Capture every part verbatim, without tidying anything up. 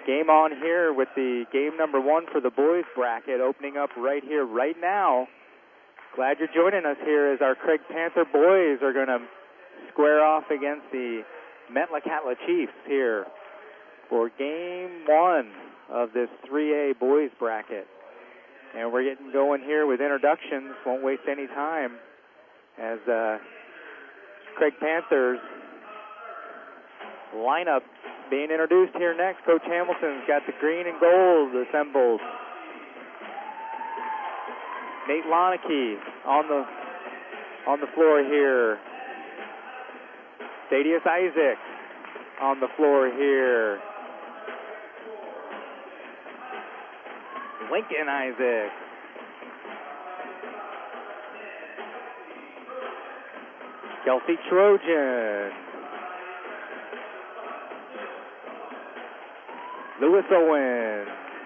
Game on here with the game number one for the boys bracket opening up right here, right now. Glad you're joining us here as our Craig Panther boys are going to square off against the Metlakatla Chiefs here for game one of this three A boys bracket. And we're getting going here with introductions. Won't waste any time as uh, Craig Panthers lineup being introduced here next. Coach Hamilton's got the green and gold assembled. Nate Lonicky on the on the floor here. Thaddeus Isaac on the floor here. Lincoln Isaac. Kelsey Trojan. Lewis Owen.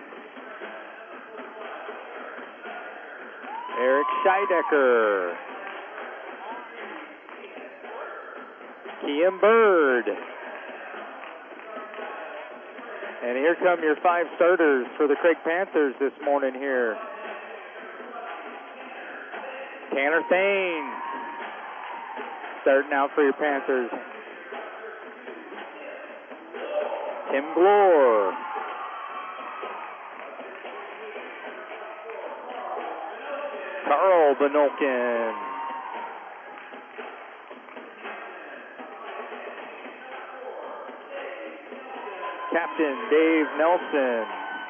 Eric Scheidecker. Kian Bird. And here come your five starters for the Craig Panthers this morning here. Tanner Thane starting out for your Panthers. Tim Glore. Carl Benolkin. Captain Dave Nelson.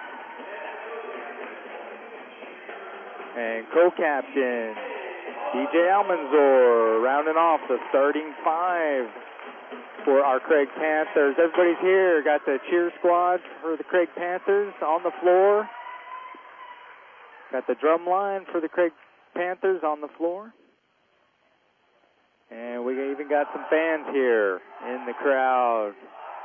And co-captain D J Almanzor, rounding off the starting five for our Craig Panthers. Everybody's here. Got the cheer squad for the Craig Panthers on the floor. Got the drum line for the Craig Panthers on the floor. And we even got some fans here in the crowd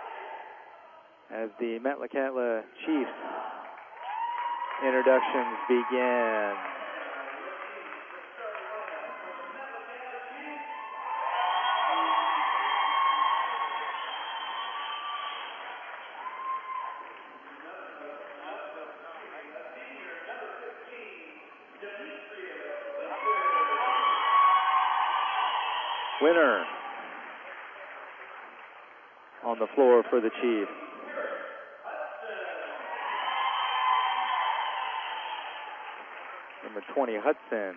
as the Metlakatla Chiefs introductions begin. Winner on the floor for the Chiefs. Number twenty, Hudson,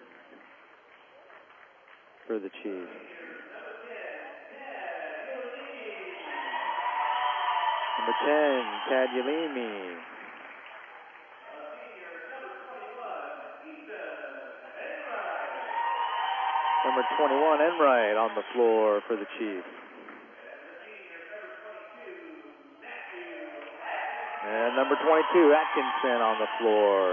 for the Chiefs. Number ten, Kadyalimi. Number twenty-one, Enright, on the floor for the Chiefs. And number twenty-two, Atkinson, on the floor.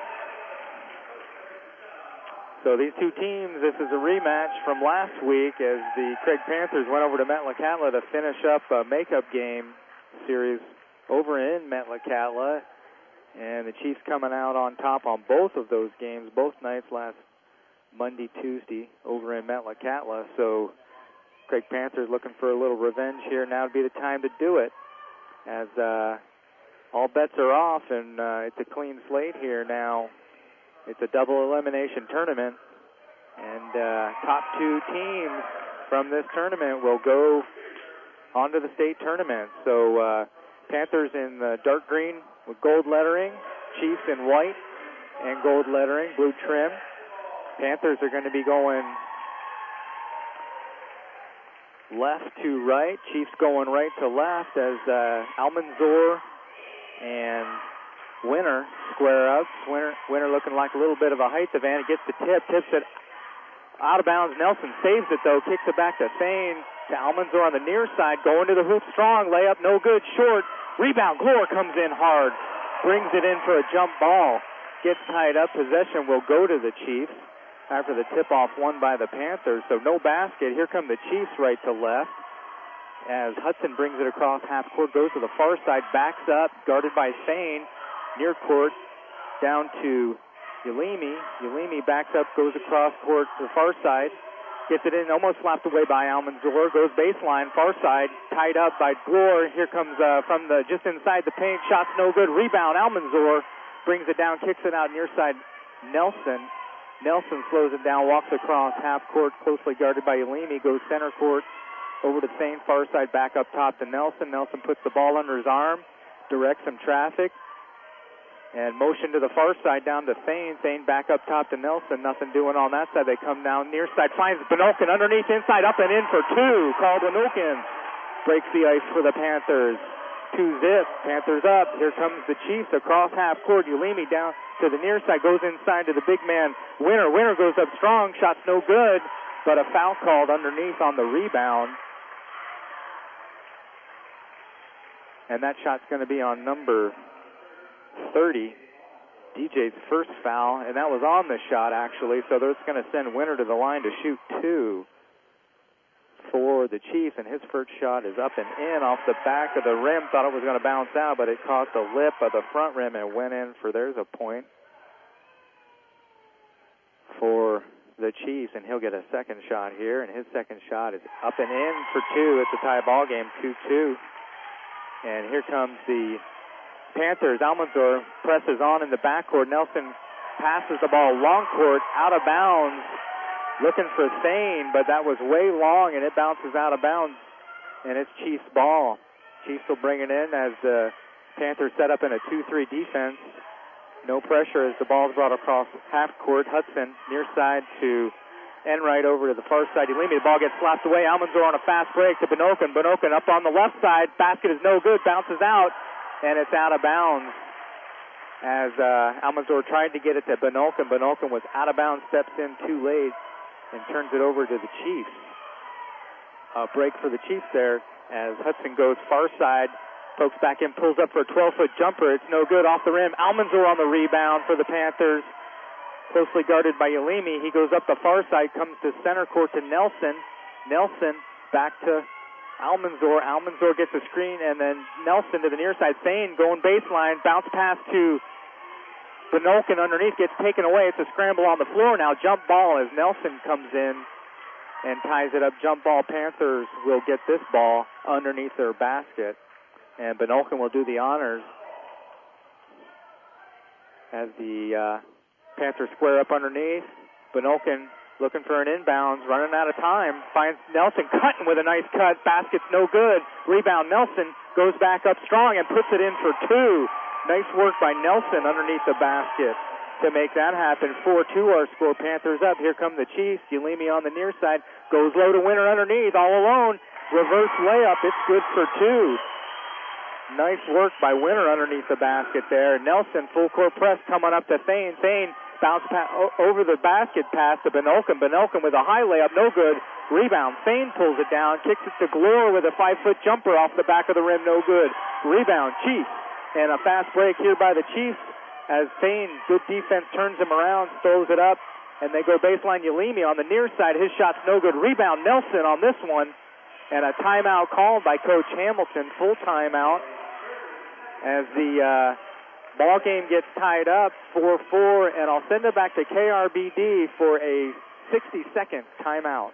So these two teams, this is a rematch from last week as the Craig Panthers went over to Metlakatla to finish up a makeup game series over in Metlakatla. And the Chiefs coming out on top on both of those games, both nights last Monday, Tuesday, over in Metlakatla. So Craig Panthers looking for a little revenge here. Now would be the time to do it as uh, all bets are off and uh, it's a clean slate here now. It's a double elimination tournament, and uh, top two teams from this tournament will go on to the state tournament. So uh, Panthers in the dark green with gold lettering, Chiefs in white and gold lettering, blue trim. Panthers are going to be going left to right, Chiefs going right to left as uh, Almanzor and Winner square up. Winner, Winner looking like a little bit of a height advantage. Gets the tip, tips it out of bounds. Nelson saves it though, kicks it back to Thane, to Almanzor on the near side, going to the hoop strong, layup no good, short. Rebound, Glore comes in hard, brings it in for a jump ball. Gets tied up, possession will go to the Chiefs after the tip-off won by the Panthers. So no basket. Here come the Chiefs right to left as Hudson brings it across half court, goes to the far side, backs up, guarded by Thane. Near court, down to Yalimi. Yalimi backs up, goes across court to the far side. Gets it in, almost slapped away by Almanzor. Goes baseline, far side, tied up by Glore. Here comes uh, from the just inside the paint. Shot's no good. Rebound, Almanzor brings it down, kicks it out near side. Nelson. Nelson slows it down, walks across half court, closely guarded by Yalimi. Goes center court over to Thane, far side, back up top to Nelson. Nelson puts the ball under his arm, directs some traffic. And motion to the far side down to Thane. Thane back up top to Nelson. Nothing doing on that side. They come down near side. Finds Benokin underneath, inside, up and in for two. Caldwell Wilkins breaks the ice for the Panthers. Two zip. Panthers up. Here comes the Chiefs across half court. Yalimi down to the near side. Goes inside to the big man. Winner. Winner goes up strong. Shot's no good. But a foul called underneath on the rebound. And that shot's going to be on number thirty, D J's first foul, and that was on the shot actually, so that's going to send Winter to the line to shoot two for the Chiefs, and his first shot is up and in off the back of the rim. Thought it was going to bounce out, but it caught the lip of the front rim and went in for, there's a point for the Chiefs, and he'll get a second shot here, and his second shot is up and in for two. It's a tie ball game, two two. And here comes the Panthers. Almanzor presses on in the backcourt. Nelson passes the ball long court, out of bounds, looking for Thane, but that was way long, and it bounces out of bounds, and it's Chiefs' ball. Chiefs will bring it in as the Panthers set up in a two three defense. No pressure as the ball is brought across half court. Hudson near side to Enright over to the far side. Yalimi, the ball gets slapped away. Almanzor on a fast break to Benokin. Benokin up on the left side. Basket is no good. Bounces out. And it's out of bounds as uh, Almanzor tried to get it to Benokin. Benokin was out of bounds, steps in too late, and turns it over to the Chiefs. A break for the Chiefs there as Hudson goes far side, pokes back in, pulls up for a twelve-foot jumper. It's no good, off the rim. Almanzor on the rebound for the Panthers, closely guarded by Yalimi. He goes up the far side, comes to center court to Nelson. Nelson back to Almanzor. Almanzor gets a screen, and then Nelson to the near side. Thane going baseline, bounce pass to Benokin underneath, gets taken away. It's a scramble on the floor now. Jump ball as Nelson comes in and ties it up. Jump ball. Panthers will get this ball underneath their basket, and Benokin will do the honors as the uh, Panthers square up underneath. Benokin looking for an inbounds, running out of time, finds Nelson cutting with a nice cut. Basket's no good. Rebound, Nelson goes back up strong and puts it in for two. Nice work by Nelson underneath the basket to make that happen. four two our score. Panthers up. Here come the Chiefs. Yalimi on the near side. Goes low to Winter underneath, all alone. Reverse layup. It's good for two. Nice work by Winter underneath the basket there. Nelson, full court press, coming up to Thane. Thane bounce pa- over the basket pass to Benokin. Benokin with a high layup, no good. Rebound. Thane pulls it down, kicks it to Glore with a five-foot jumper off the back of the rim, no good. Rebound, Chiefs. And a fast break here by the Chiefs as Thane, good defense, turns him around, throws it up, and they go baseline. Yalimi on the near side. His shot's no good. Rebound, Nelson on this one. And a timeout called by Coach Hamilton, full timeout, as the uh, ball game gets tied up four four, and I'll send it back to K R B D for a sixty-second timeout.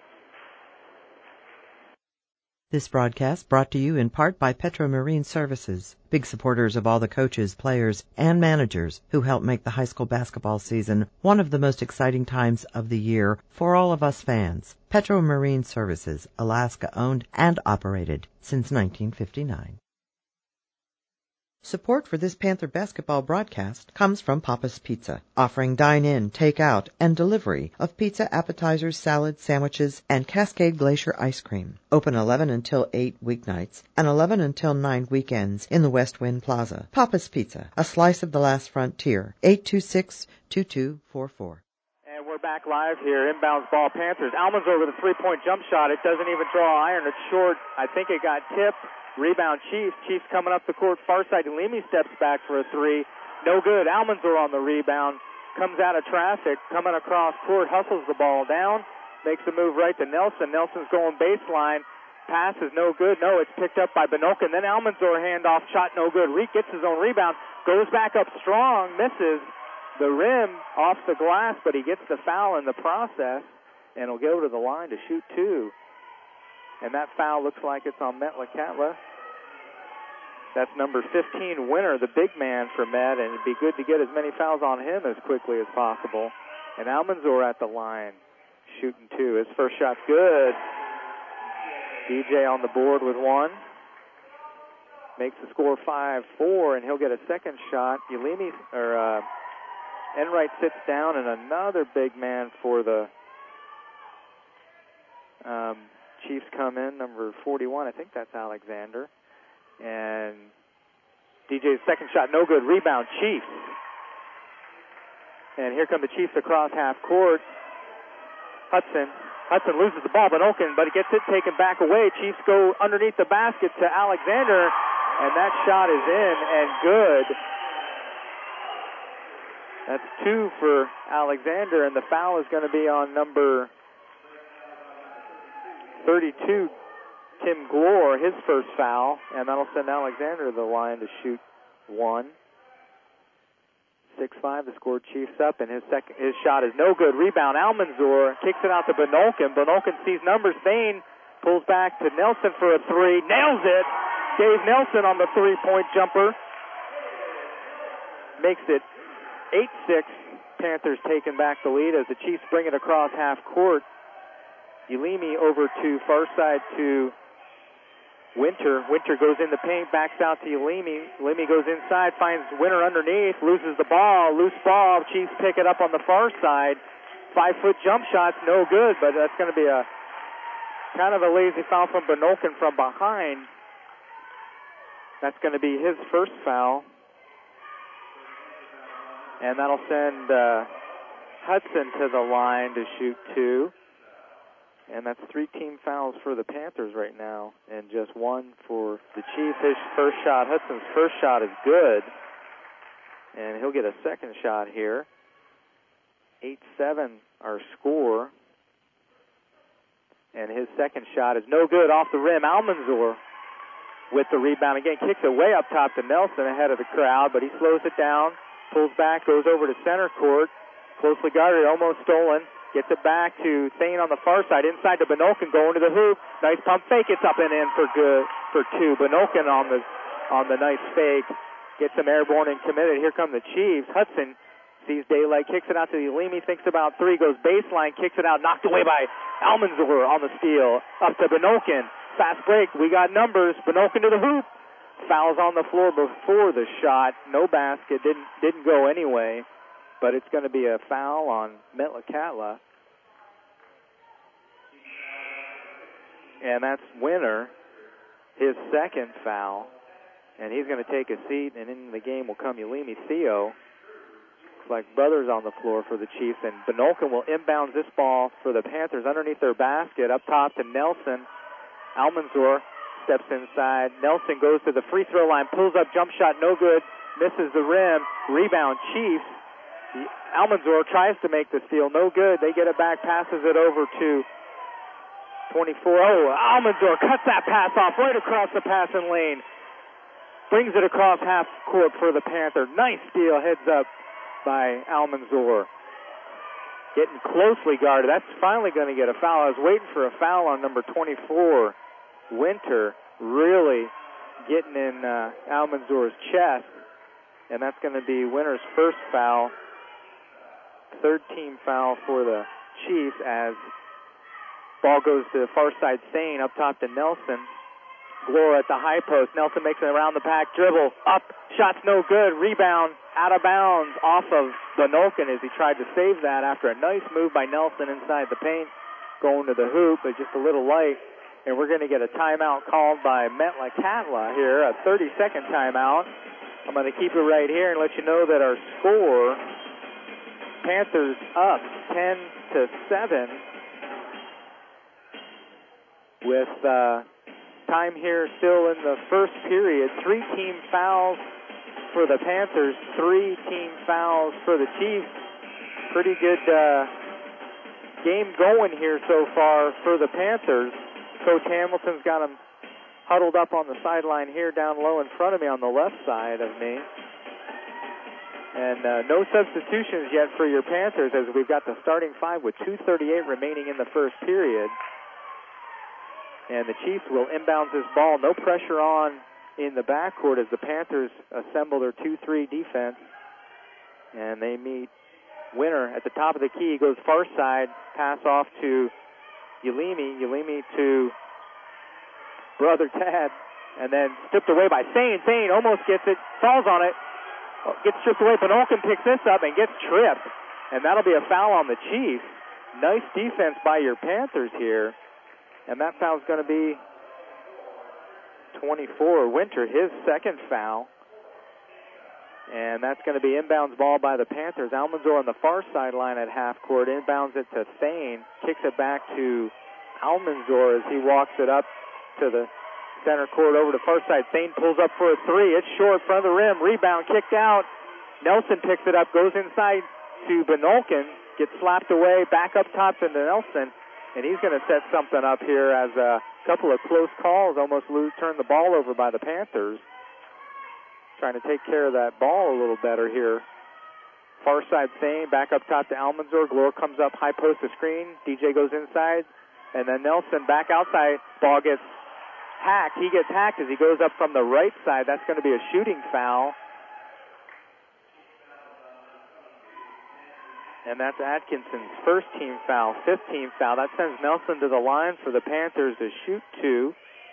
This broadcast brought to you in part by Petro Marine Services, big supporters of all the coaches, players, and managers who help make the high school basketball season one of the most exciting times of the year for all of us fans. Petro Marine Services, Alaska owned and operated since nineteen fifty-nine. Support for this Panther basketball broadcast comes from Papa's Pizza, offering dine-in, take-out, and delivery of pizza, appetizers, salads, sandwiches, and Cascade Glacier ice cream. Open eleven until eight weeknights and eleven until nine weekends in the West Wind Plaza. Papa's Pizza, a slice of the last frontier. eight two six, two two four four. And we're back live here. Inbounds ball, Panthers. Almanzor with a three-point jump shot. It doesn't even draw iron. It's short. I think it got tipped. Rebound, Chiefs. Chiefs coming up the court far side. Yalimi steps back for a three. No good. Almanzor on the rebound. Comes out of traffic. Coming across court. Hustles the ball down. Makes a move right to Nelson. Nelson's going baseline. Pass is no good. No, it's picked up by Benokin. Then Almanzor handoff. Shot no good. Reek gets his own rebound. Goes back up strong. Misses the rim off the glass, but he gets the foul in the process. and he'll go to the line to shoot two. And that foul looks like it's on Metlakatla. That's number fifteen, Winter, the big man for Met, and it'd be good to get as many fouls on him as quickly as possible. And Almanzor at the line, shooting two. His first shot's good. D J on the board with one. Makes the score five four, and he'll get a second shot. Ulimi, or uh, Enright sits down, and another big man for the um, Chiefs come in, number forty-one. I think that's Alexander. And D J's second shot, no good. Rebound, Chiefs. And here come the Chiefs across half court. Hudson. Hudson loses the ball, Benoken, but he gets it taken back away. Chiefs go underneath the basket to Alexander, and that shot is in and good. That's two for Alexander, and the foul is going to be on number thirty-two, Tim Glore, his first foul, and that'll send Alexander to the line to shoot one. six five, the score. Chiefs up, and his second, his shot is no good. Rebound, Almanzor kicks it out to Benoken. Benoken sees numbers. Thane pulls back to Nelson for a three. Nails it. Dave Nelson on the three-point jumper. Makes it eight six. Panthers taking back the lead as the Chiefs bring it across half court. Ulimi over to far side to Winter. Winter goes in the paint, backs out to Ulimi. Ulimi goes inside, finds Winter underneath, loses the ball, loose ball. Chiefs pick it up on the far side. Five-foot jump shot's no good, but that's going to be a kind of a lazy foul from Benoken from behind. That's going to be his first foul. And that'll send uh, Hudson to the line to shoot two. And that's three team fouls for the Panthers right now, and just one for the Chiefs. His first shot, Hudson's first shot is good, and he'll get a second shot here. eight seven our score, and his second shot is no good, off the rim. Almanzor with the rebound again, kicks it way up top to Nelson ahead of the crowd, but he slows it down, pulls back, goes over to center court, closely guarded, almost stolen. Gets it back to Thane on the far side, inside to Benoken, going to the hoop. Nice pump fake, it's up and in for good for two. Benoken on the on the nice fake, gets him airborne and committed. Here come the Chiefs. Hudson sees daylight, kicks it out to the Ulimi, thinks about three, goes baseline, kicks it out, knocked away by Almanzor on the steal. Up to Benoken, fast break. We got numbers. Benoken to the hoop. Fouls on the floor before the shot. No basket. Didn't didn't go anyway. But it's going to be a foul on Metlakatla. And that's Winter, his second foul. And he's going to take a seat, and in the game will come Ulimi Theo. Looks like brothers on the floor for the Chiefs. And Benoken will inbound this ball for the Panthers underneath their basket. Up top to Nelson. Almanzor steps inside. Nelson goes to the free throw line, pulls up, jump shot, no good, misses the rim. Rebound, Chiefs. Almanzor tries to make the steal, no good. They get it back, passes it over to twenty-four. Oh, Almanzor cuts that pass off right across the passing lane. Brings it across half court for the Panther. Nice steal, heads up by Almanzor. Getting closely guarded. That's finally going to get a foul. I was waiting for a foul on number twenty-four, Winter, really getting in uh, Almanzor's chest. And that's going to be Winter's first foul. Third team foul for the Chiefs as ball goes to the far side. Thane up top to Nelson. Glore at the high post. Nelson makes it around the pack. Dribble. Up. Shot's no good. Rebound. Out of bounds off of Benoken as he tried to save that after a nice move by Nelson inside the paint. Going to the hoop, but just a little light. And we're going to get a timeout called by Metlakatla here. A thirty-second timeout. I'm going to keep it right here and let you know that our score... Panthers up ten to seven with uh, time here still in the first period. Three team fouls for the Panthers, three team fouls for the Chiefs. Pretty good uh, game going here so far for the Panthers. Coach Hamilton's got them huddled up on the sideline here down low in front of me on the left side of me. And uh, no substitutions yet for your Panthers as we've got the starting five with two thirty-eight remaining in the first period. And the Chiefs will inbound this ball. No pressure on in the backcourt as the Panthers assemble their two three defense. And they meet Winter at the top of the key. Goes far side. Pass off to Ulimi. Ulimi to Brother Tad. And then stripped away by Thane. Thane almost gets it. Falls on it. Gets stripped away. Benolkin picks this up and gets tripped. And that'll be a foul on the Chiefs. Nice defense by your Panthers here. And that foul's going to be twenty-four. Winter, his second foul. And that's going to be inbounds ball by the Panthers. Almanzor on the far sideline at half court. Inbounds it to Thane. Kicks it back to Almanzor as he walks it up to the center court over to far side. Thane pulls up for a three. It's short, front of the rim. Rebound kicked out. Nelson picks it up, goes inside to Benolkin. Gets slapped away, back up top to Nelson. And he's going to set something up here as a couple of close calls almost lose, turn the ball over by the Panthers. Trying to take care of that ball a little better here. Far side Thane, back up top to Almanzor. Glore comes up, high post to screen. D J goes inside. And then Nelson back outside. Ball gets hacked. He gets hacked as he goes up from the right side. That's going to be a shooting foul. And that's Atkinson's first team foul, fifth team foul. That sends Nelson to the line for the Panthers to shoot two.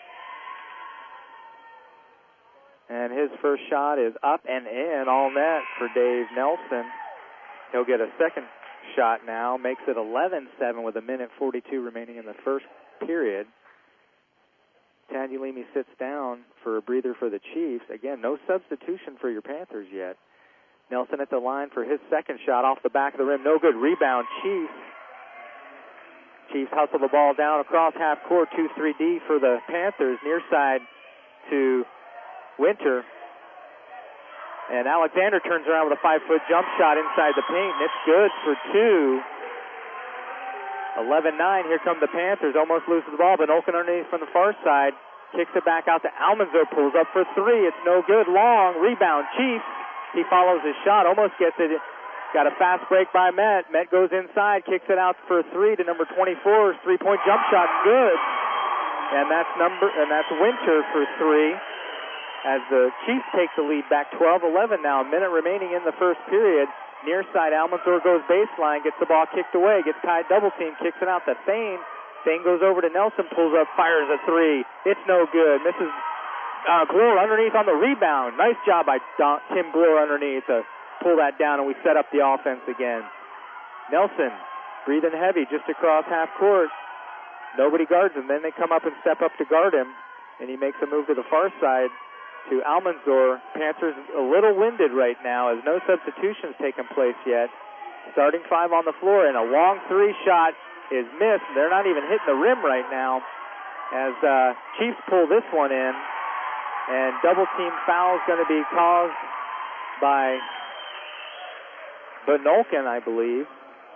And his first shot is up and in, all net for Dave Nelson. He'll get a second shot now, makes it eleven seven with a minute forty-two remaining in the first period. Tad Ulimi sits down for a breather for the Chiefs. Again, no substitution for your Panthers yet. Nelson at the line for his second shot off the back of the rim. No good. Rebound, Chiefs. Chiefs hustle the ball down across half court. two three D for the Panthers. Near side to Winter. And Alexander turns around with a five-foot jump shot inside the paint, and it's good for two. eleven nine. Here come the Panthers. Almost loses the ball. Benolkin underneath from the far side. Kicks it back out to Almanzor. Pulls up for three. It's no good. Long. Rebound, Chiefs. He follows his shot, almost gets it. Got a fast break by Met. Met goes inside, kicks it out for three to number twenty-four. Three-point jump shot, good. And that's number and that's Winter for three. As the Chiefs take the lead back twelve eleven now. A minute remaining in the first period. Near side, Almanzor goes baseline, gets the ball kicked away, gets tied double team, kicks it out to Thane. Thane goes over to Nelson, pulls up, fires a three. It's no good. Misses. Uh, Glore underneath on the rebound. Nice job by Don, Tim Glore underneath to pull that down, and we set up the offense again. Nelson breathing heavy just across half court. Nobody guards him. Then they come up and step up to guard him, and he makes a move to the far side to Almanzor. Panthers a little winded right now as no substitutions taken place yet. Starting five on the floor, and a long three shot is missed. They're not even hitting the rim right now as uh, Chiefs pull this one in. And double team foul is going to be caused by Benolkin, I believe.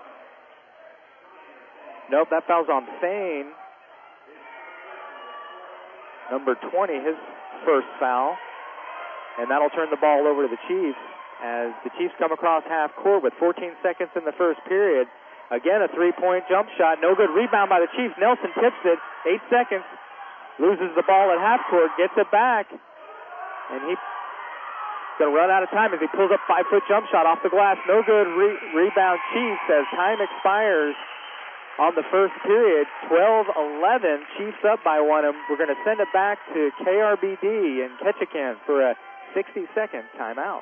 Nope, that foul's on Thane. Number twenty, his first foul. And that'll turn the ball over to the Chiefs as the Chiefs come across half court with fourteen seconds in the first period. Again, a three-point jump shot. No good. Rebound by the Chiefs. Nelson tips it. Eight seconds. Loses the ball at half court, gets it back, and he's going to run out of time as he pulls up five-foot jump shot off the glass. No good. Re- rebound Chiefs as time expires on the first period. twelve eleven, Chiefs up by one, and we're going to send it back to K R B D in Ketchikan for a sixty-second timeout.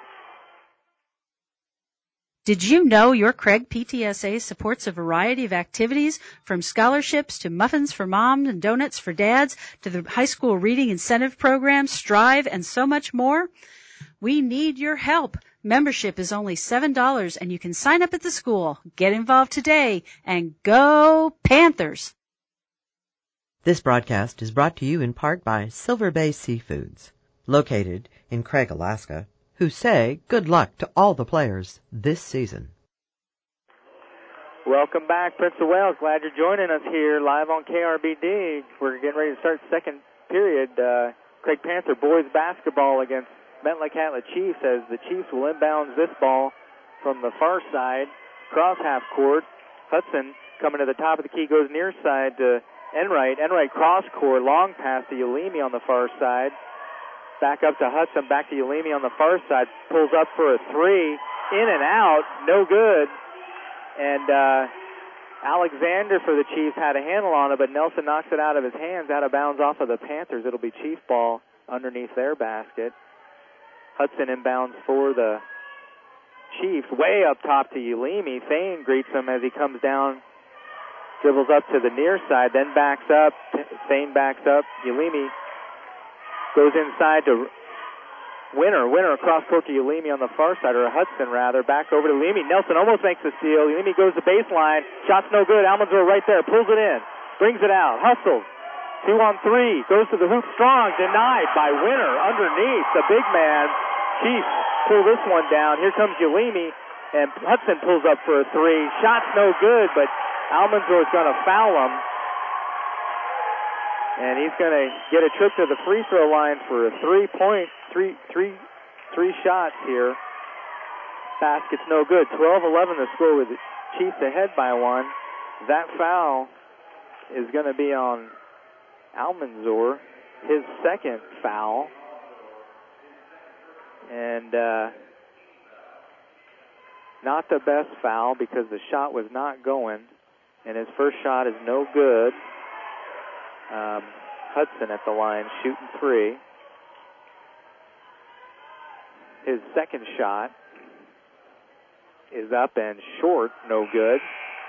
Did you know your Craig P T S A supports a variety of activities from scholarships to muffins for moms and donuts for dads to the high school reading incentive program, Strive, and so much more? We need your help. Membership is only seven dollars and you can sign up at the school. Get involved today and go Panthers! This broadcast is brought to you in part by Silver Bay Seafoods, located in Craig, Alaska, who say good luck to all the players this season. Welcome back, Prince of Wales. Glad you're joining us here live on K R B D. We're getting ready to start second period. Uh, Craig Panther boys basketball against Metlakatla Chiefs, as the Chiefs will inbounds this ball from the far side, cross half court. Hudson coming to the top of the key, goes near side to Enright. Enright cross court, long pass to Ulimi on the far side. Back up to Hudson, back to Ulimi on the far side. Pulls up for a three, in and out, no good. And uh, Alexander for the Chiefs had a handle on it, but Nelson knocks it out of his hands, out of bounds off of the Panthers. It'll be Chief ball underneath their basket. Hudson inbounds for the Chiefs, way up top to Ulimi. Thane greets him as he comes down, dribbles up to the near side, then backs up. Thane backs up. Ulimi goes inside to Winner. Winner across court to Ulimi on the far side, or Hudson rather. Back over to Ulimi. Nelson almost makes the steal. Ulimi goes to baseline. Shot's no good. Almanzor right there. Pulls it in. Brings it out. Hustles. Two on three. Goes to the hoop strong. Denied by Winner underneath. The big man. Chiefs pull this one down. Here comes Ulimi. And Hudson pulls up for a three. Shot's no good, but Almanzor's going to foul him. And he's going to get a trip to the free throw line for a three-point, three, three, three shots here. Basket's no good. twelve eleven the score with the Chiefs ahead by one. That foul is going to be on Almanzor, his second foul. And uh, not the best foul because the shot was not going. And his first shot is no good. Um, Hudson at the line shooting three. His second shot is up and short, no good.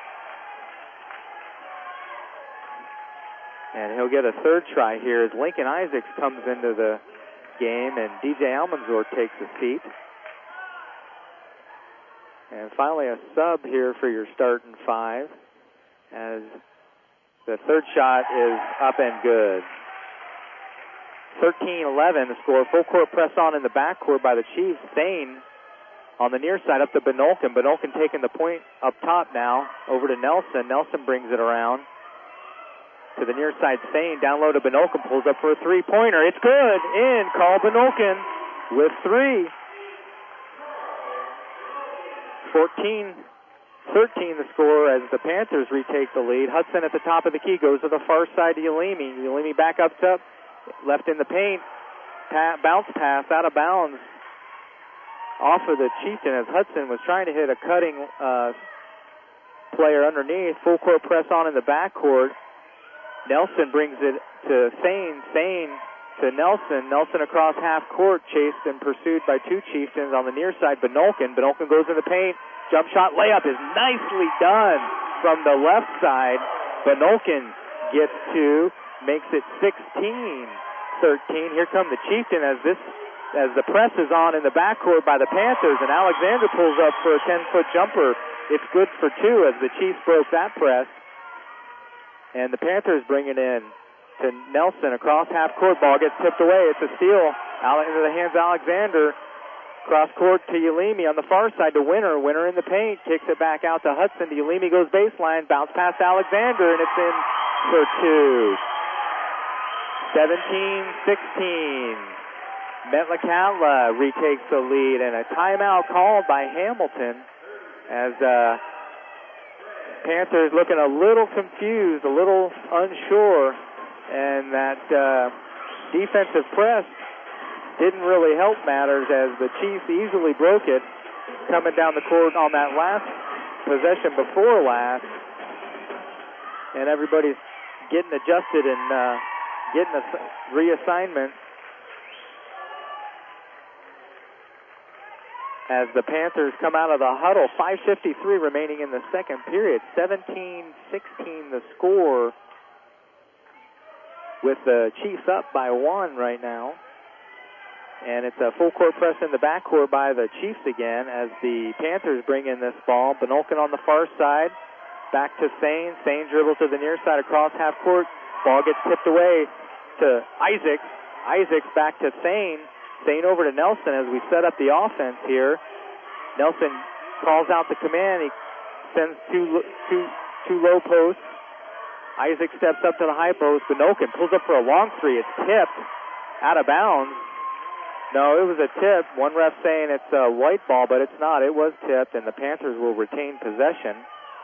And he'll get a third try here as Lincoln Isaacs comes into the game and D J Almanzor takes a seat. And finally a sub here for your starting five as the third shot is up and good. thirteen eleven the score. Full court press on in the backcourt by the Chiefs. Thane on the near side up to Benolkin. Benolkin taking the point up top now. Over to Nelson. Nelson brings it around to the near side. Thane down low to Benolkin. Pulls up for a three-pointer. It's good. In. Carl Benolkin with three. fourteen thirteen the score as the Panthers retake the lead. Hudson at the top of the key goes to the far side to Ulimi. Ulimi back up top, left in the paint. Pa- bounce pass out of bounds off of the Chieftain as Hudson was trying to hit a cutting uh, player underneath. Full court press on in the backcourt. Nelson brings it to Thane. Thane to Nelson. Nelson across half court, chased and pursued by two Chieftains on the near side. Benolkin. Benolkin goes in the paint. Jump shot layup is nicely done from the left side. Benolkin gets two, makes it sixteen thirteen. Here come the Chieftain as this as the press is on in the backcourt by the Panthers, and Alexander pulls up for a ten-foot jumper. It's good for two as the Chiefs broke that press. And the Panthers bring it in to Nelson across half court. Ball gets tipped away. It's a steal out into the hands of Alexander. Cross court to Ulimi on the far side to Winner. Winner in the paint. Kicks it back out to Hudson. To Ulimi goes baseline. Bounce past Alexander, and it's in for two. seventeen sixteen. Metlakatla retakes the lead, and a timeout called by Hamilton as uh, Panthers looking a little confused, a little unsure, and that uh, defensive press didn't really help matters as the Chiefs easily broke it coming down the court on that last possession before last. And everybody's getting adjusted and uh, getting a reassignment as the Panthers come out of the huddle. five fifty-three remaining in the second period. seventeen sixteen the score with the Chiefs up by one right now. And it's a full court press in the backcourt by the Chiefs again as the Panthers bring in this ball. Benolkin on the far side. Back to Thane. Thane dribbles to the near side across half court. Ball gets tipped away to Isaacs. Isaacs back to Thane. Thane over to Nelson as we set up the offense here. Nelson calls out the command. He sends two, two, two low posts. Isaac steps up to the high post. Benolkin pulls up for a long three. It's tipped out of bounds. No, it was a tip. One ref saying it's a white ball, but it's not. It was tipped, and the Panthers will retain possession.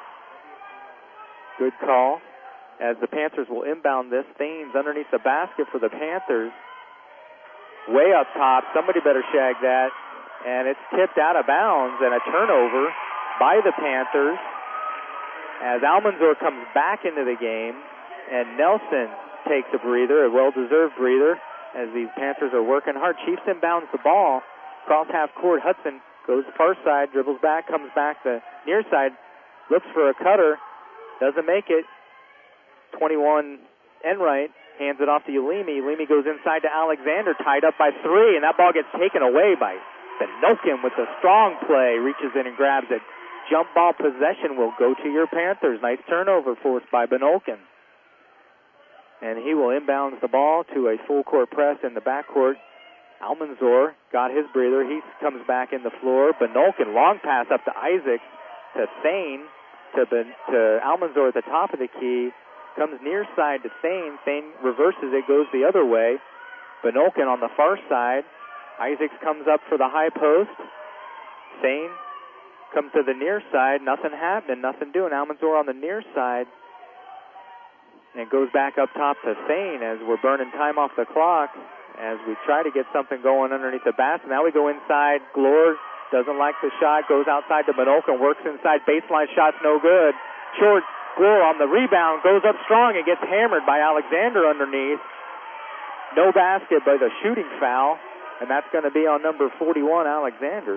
Good call. As the Panthers will inbound this. Thames underneath the basket for the Panthers. Way up top. Somebody better shag that. And it's tipped out of bounds, and a turnover by the Panthers as Almanzor comes back into the game, and Nelson takes a breather, a well-deserved breather, as these Panthers are working hard. Chiefs inbounds the ball. Cross half court. Hudson goes far side, dribbles back, comes back the near side, looks for a cutter, doesn't make it. twenty-one Enright hands it off to Ulimi. Ulimi goes inside to Alexander, tied up by three, and that ball gets taken away by Benolkin with a strong play. Reaches in and grabs it. Jump ball possession will go to your Panthers. Nice turnover forced by Benolkin. And he will inbound the ball to a full court press in the backcourt. Almanzor got his breather. He comes back in the floor. Benolkin, long pass up to Isaacs, to Thane, to, ben, to Almanzor at the top of the key. Comes near side to Thane. Thane reverses it, goes the other way. Benolkin on the far side. Isaacs comes up for the high post. Thane comes to the near side. Nothing happening, nothing doing. Almanzor on the near side. And goes back up top to Thane as we're burning time off the clock as we try to get something going underneath the basket. Now we go inside. Glore doesn't like the shot. Goes outside to Benolkin. Works inside. Baseline shot's no good. Short. Glore on the rebound. Goes up strong and gets hammered by Alexander underneath. No basket, but a shooting foul. And that's going to be on number forty-one, Alexander.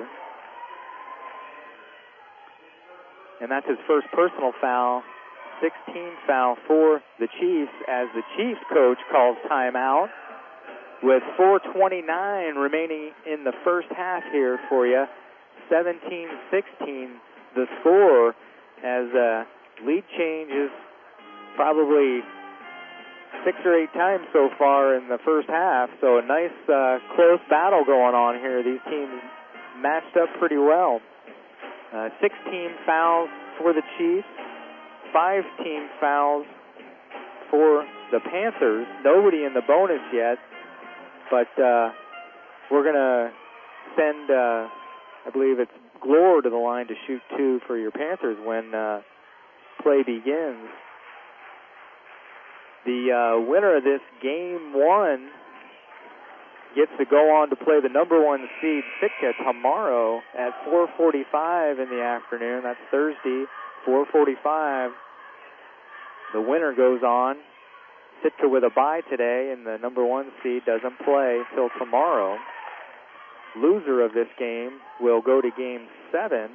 And that's his first personal foul. sixteen foul for the Chiefs as the Chiefs coach calls timeout with four twenty-nine remaining in the first half here for you. seventeen sixteen the score as uh, lead changes probably six or eight times so far in the first half. So a nice uh, close battle going on here. These teams matched up pretty well. Uh, sixteen fouls for the Chiefs. Five team fouls for the Panthers. Nobody in the bonus yet, but uh, we're going to send, uh, I believe it's Glore to the line to shoot two for your Panthers when uh, play begins. The uh, winner of this game one gets to go on to play the number one seed Sitka tomorrow at four forty-five in the afternoon. That's Thursday, four forty-five. The winner goes on. Sitka with a bye today, and the number one seed doesn't play till tomorrow. Loser of this game will go to game seven,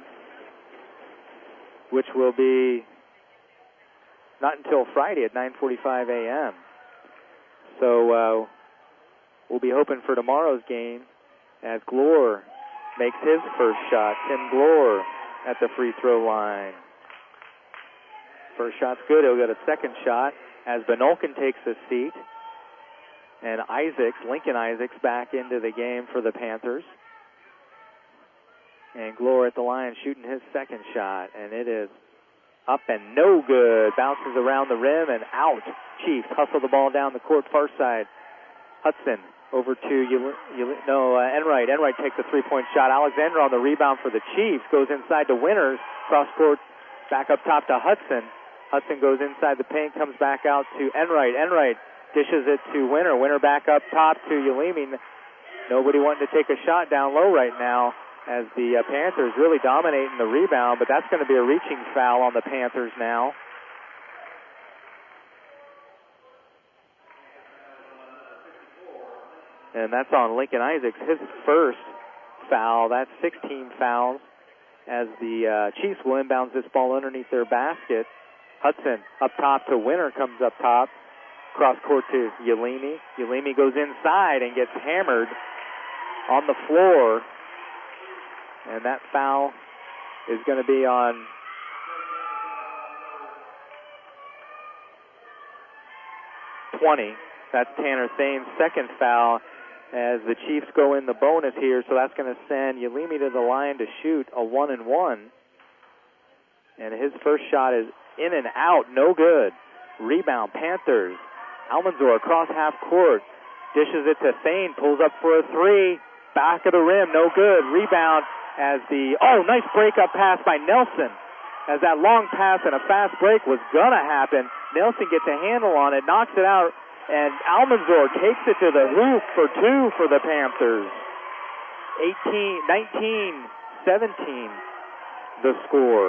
which will be not until Friday at nine forty-five a.m. So uh, we'll be hoping for tomorrow's game as Glore makes his first shot. Tim Glore at the free throw line. First shot's good. He'll get a second shot as Benolkin takes a seat. And Isaacs, Lincoln Isaacs, back into the game for the Panthers. And Glore at the line shooting his second shot. And it is up and no good. Bounces around the rim and out. Chiefs hustle the ball down the court far side. Hudson over to, Ul- Ul- no, uh, Enright. Enright takes a three-point shot. Alexander on the rebound for the Chiefs. Goes inside to Winners. Cross court back up top to Hudson. Hudson goes inside the paint, comes back out to Enright. Enright dishes it to Winner. Winner back up top to Ulimi. Nobody wanting to take a shot down low right now as the uh, Panthers really dominating the rebound, but that's going to be a reaching foul on the Panthers now. And that's on Lincoln Isaacs, his first foul. That's sixteen fouls as the uh, Chiefs will inbound this ball underneath their basket. Hudson up top to Winner, comes up top. Cross court to Ulimi. Ulimi goes inside and gets hammered on the floor. And that foul is going to be on twenty. That's Tanner Thane's second foul as the Chiefs go in the bonus here. So that's going to send Ulimi to the line to shoot a one and one. And his first shot is in and out, no good. Rebound, Panthers. Almanzor across half court. Dishes it to Thane, pulls up for a three. back of the rim, no good. Rebound as the, oh, nice break-up pass by Nelson. As that long pass and a fast break was going to happen, Nelson gets a handle on it, knocks it out, and Almanzor takes it to the hoop for two for the Panthers. eighteen, nineteen, seventeen, the score.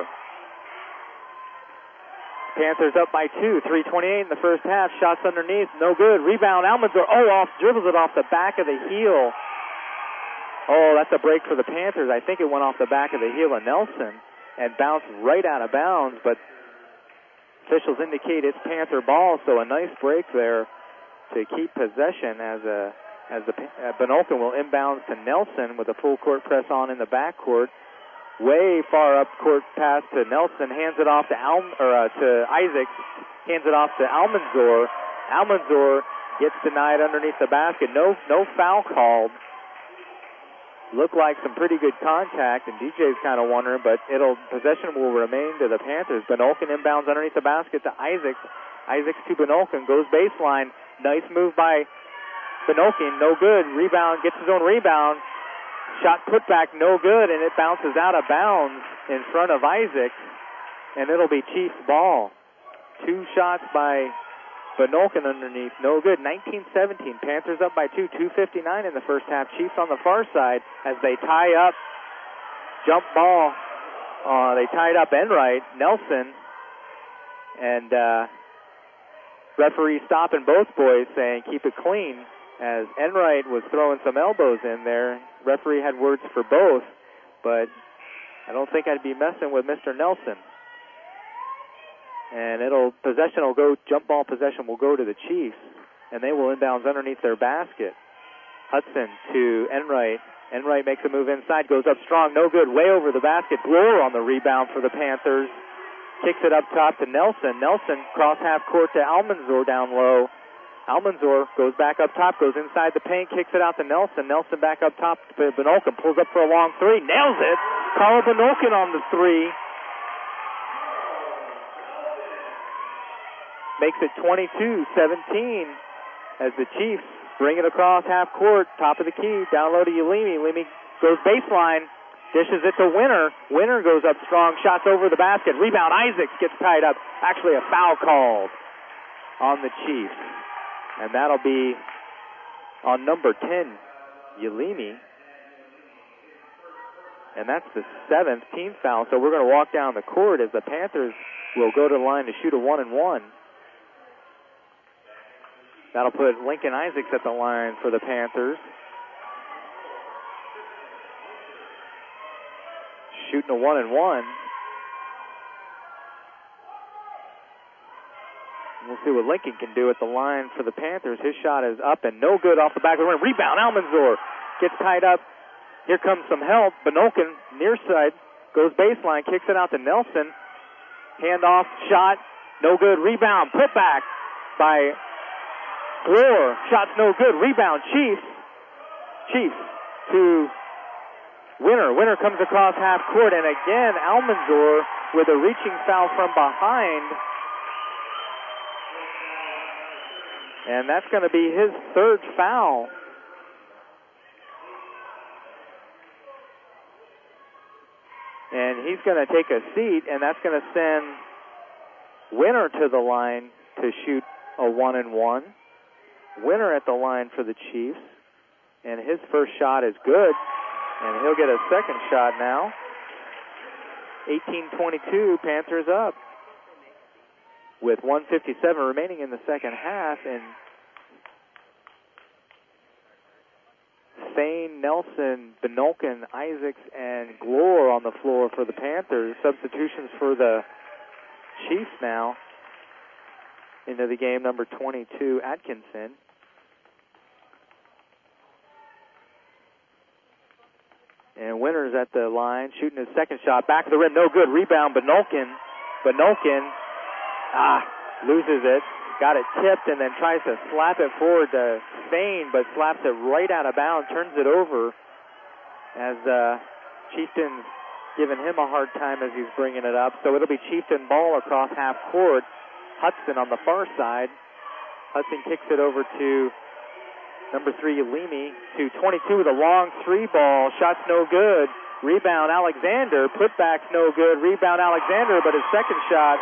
Panthers up by two, three twenty-eight in the first half. Shots underneath, no good. Rebound, Almanzor, oh, off, dribbles it off the back of the heel. Oh, that's a break for the Panthers. I think it went off the back of the heel of Nelson and bounced right out of bounds, but officials indicate it's Panther ball, so a nice break there to keep possession as a as the uh, Benolkin will inbounds to Nelson with a full court press on in the backcourt. Way far up court pass to Nelson, hands it off to Al or uh, to Isaacs, hands it off to Almanzor. Almanzor gets denied underneath the basket. No no foul called. Looked like some pretty good contact, and D J's kind of wondering, but it'll possession will remain to the Panthers. Benolkin inbounds underneath the basket to Isaacs. Isaacs to Benolkin, goes baseline. Nice move by Benolkin, no good. Rebound, gets his own rebound. Shot put back, no good, and it bounces out of bounds in front of Isaacs, and it'll be Chiefs ball. Two shots by Benolkin underneath, no good. nineteen seventeen, Panthers up by two, two fifty-nine in the first half. Chiefs on the far side as they tie up. Jump ball. Uh, they tied up Enright, Nelson, and uh, referee stopping both boys saying keep it clean as Enright was throwing some elbows in there. Referee had words for both, but I don't think I'd be messing with Mister Nelson. And it'll possession will go jump ball possession will go to the Chiefs, and they will inbounds underneath their basket. Hudson to Enright. Enright makes a move inside, goes up strong, no good, way over the basket. Bloor on the rebound for the Panthers. Kicks it up top to Nelson. Nelson cross half court to Almanzor down low. Almanzor goes back up top, goes inside the paint, kicks it out to Nelson. Nelson back up top to Benolkin, pulls up for a long three, nails it. Carl Benolkin on the three. Makes it twenty-two seventeen as the Chiefs bring it across half court, top of the key, down low to Ulimi. Ulimi goes baseline, dishes it to Winner. Winner goes up strong, shots over the basket. Rebound, Isaacs gets tied up. Actually a foul called on the Chiefs. And that'll be on number ten, Ulimi. And that's the seventh team foul. So we're going to walk down the court as the Panthers will go to the line to shoot a one and one. That'll put Lincoln Isaacs at the line for the Panthers. Shooting a one and one. We'll see what Lincoln can do at the line for the Panthers. His shot is up and no good off the back of the rim. Rebound, Almanzor gets tied up. Here comes some help. Benolkin, near side, goes baseline, kicks it out to Nelson. Handoff, shot, no good. Rebound, put back by Bloor. Shot's no good. Rebound, Chiefs. Chiefs to Winner. Winner comes across half court, and again, Almanzor with a reaching foul from behind. And that's going to be his third foul. And he's going to take a seat, and that's going to send Winner to the line to shoot a one and one. Winner at the line for the Chiefs, and his first shot is good, and he'll get a second shot now. eighteen twenty-two, Panthers up with one fifty-seven remaining in the second half, and Thane, Nelson, Benolkin, Isaacs, and Glore on the floor for the Panthers. Substitutions for the Chiefs now. Into the game, number twenty-two, Atkinson. And Winner's at the line, shooting his second shot. Back of the rim, no good. Rebound, Benolkin. Benolkin, ah, loses it. Got it tipped and then tries to slap it forward to Thane, but slaps it right out of bounds, turns it over as uh, Chieftain's giving him a hard time as he's bringing it up. So it'll be Chieftain ball across half court. Hudson on the far side. Hudson kicks it over to Number three, Yalimi, to twenty-two with a long three ball. Shot's no good. Rebound, Alexander. Putback's no good. Rebound, Alexander, but his second shot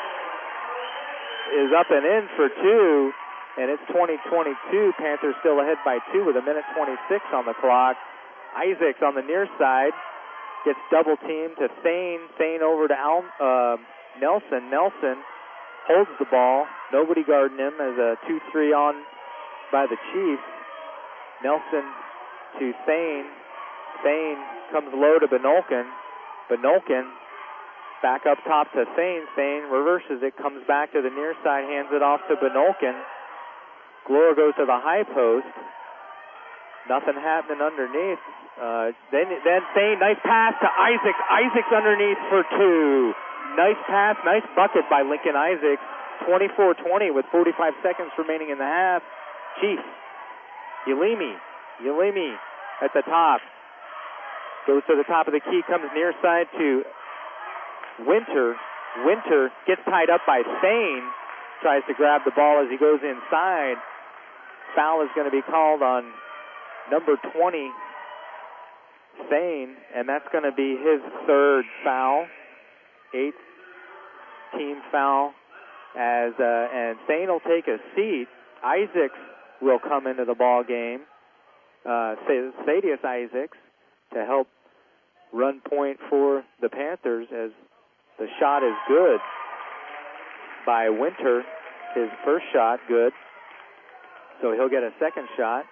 is up and in for two, and it's twenty twenty-two. Panthers still ahead by two with a minute twenty-six on the clock. Isaacs on the near side gets double teamed to Thane. Thane over to Al, uh, Nelson. Nelson holds the ball. Nobody guarding him as a two three on by the Chiefs. Nelson to Thane. Thane comes low to Benolkin. Benolkin back up top to Thane. Thane reverses it, comes back to the near side, hands it off to Benolkin. Glore goes to the high post. Nothing happening underneath. Uh, then, then Thane, nice pass to Isaacs. Isaacs underneath for two. Nice pass, nice bucket by Lincoln Isaacs. twenty-four twenty with forty-five seconds remaining in the half. Chiefs. Yalimi. Yalimi at the top. Goes to the top of the key, comes near side to Winter. Winter gets tied up by Thane. Tries to grab the ball as he goes inside. Foul is going to be called on number twenty, Thane, and that's going to be his third foul. Eighth team foul. As uh, and Thane will take a seat. Isaacs will come into the ball game. Uh, Thaddeus Isaacs to help run point for the Panthers as the shot is good by Winter. His first shot good. So he'll get a second shot.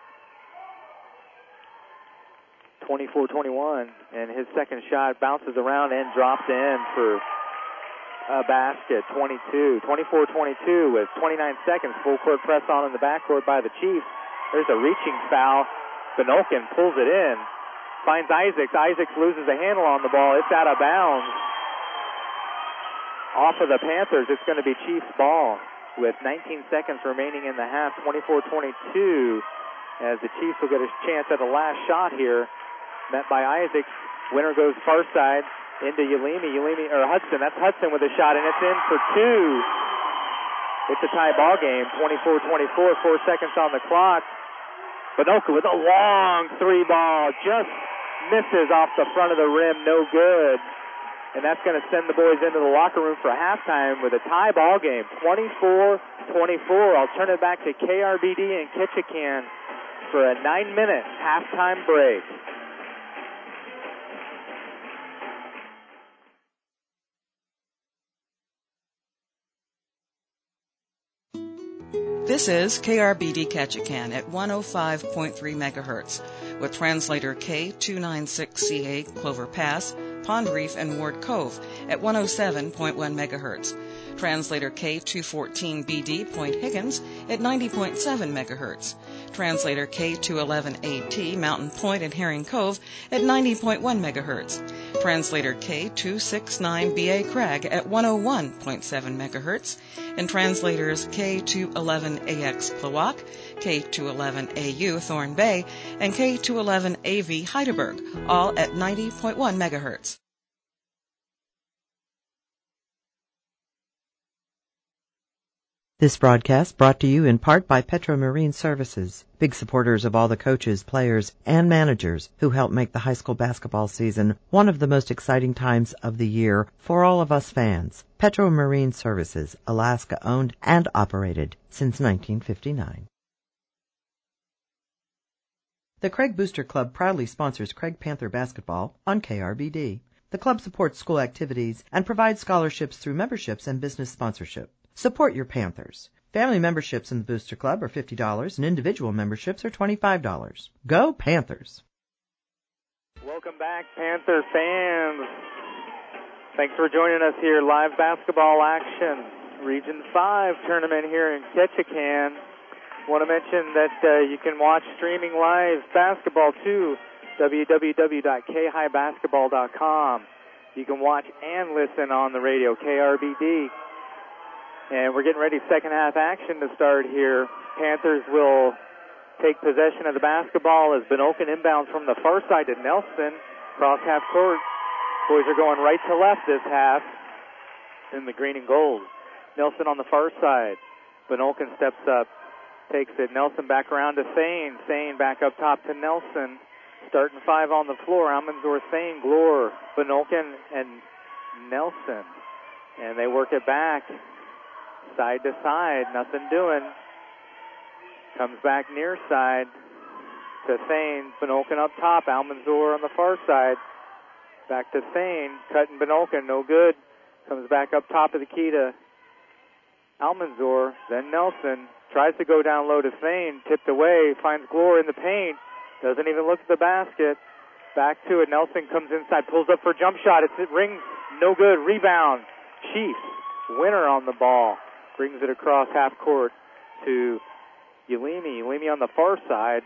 twenty-four twenty-one, and his second shot bounces around and drops in for a basket. twenty-two, twenty-four twenty-two with twenty-nine seconds. Full court press on in the backcourt by the Chiefs. There's a reaching foul. Benolkin pulls it in. Finds Isaacs. Isaacs loses a handle on the ball. It's out of bounds. Off of the Panthers, it's going to be Chiefs ball with nineteen seconds remaining in the half. twenty-four twenty-two as the Chiefs will get a chance at the last shot here. Met by Isaacs. Winner goes far side into Yalimi. Yalimi, or Hudson. That's Hudson with a shot, and it's in for two. It's a tie ball game. twenty-four twenty-four, four seconds on the clock. Benolkin with a long three ball. Just misses off the front of the rim. No good. And that's going to send the boys into the locker room for halftime with a tie ball game. twenty-four twenty-four. I'll turn it back to K R B D and Ketchikan for a nine-minute halftime break. This is K R B D Ketchikan at one oh five point three megahertz with translator K two ninety-six C A Clover Pass, Pond Reef, and Ward Cove at one oh seven point one megahertz. Translator K two fourteen B D Point Higgins at ninety point seven megahertz. Translator K two eleven A T Mountain Point and Herring Cove at ninety point one megahertz. Translator K two sixty-nine B A Craig at one oh one point seven megahertz. And translators K two eleven A X Plawak, K two eleven A U Thorn Bay, and K two eleven A V Heidelberg, all at ninety point one megahertz. This broadcast brought to you in part by Petro Marine Services, big supporters of all the coaches, players, and managers who help make the high school basketball season one of the most exciting times of the year for all of us fans. Petro Marine Services, Alaska owned and operated since nineteen fifty-nine. The Craig Booster Club proudly sponsors Craig Panther basketball on K R B D. The club supports school activities and provides scholarships through memberships and business sponsorship. Support your Panthers. Family memberships in the Booster Club are fifty dollars and individual memberships are twenty-five dollars. Go Panthers! Welcome back, Panther fans. Thanks for joining us here. Live basketball action. Region five tournament here in Ketchikan. Want to mention that uh, you can watch streaming live basketball too. w w w dot k high basketball dot com. You can watch and listen on the radio, K R B D. And we're getting ready, second half action to start here. Panthers will take possession of the basketball as Benolkin inbounds from the far side to Nelson. Cross half court. Boys are going right to left this half in the green and gold. Nelson on the far side. Benolkin steps up. takes it. Nelson back around to Thane. Thane back up top to Nelson. Starting five on the floor. Almanzor, Thane, Glore, Vanolkin, and Nelson. And they work it back. Side to side. Nothing doing. Comes back near side to Thane. Vanolkin up top. Almanzor on the far side. Back to Thane. Cutting Vanolkin. No good. Comes back up top of the key to Almanzor. Then Nelson. Tries to go down low to Thane. Tipped away. Finds Glore in the paint. Doesn't even look at the basket. Back to it. Nelson comes inside. Pulls up for a jump shot. It's, it rings. No good. Rebound. Chiefs. Winner on the ball. Brings it across half court to Ulimi. Ulimi on the far side.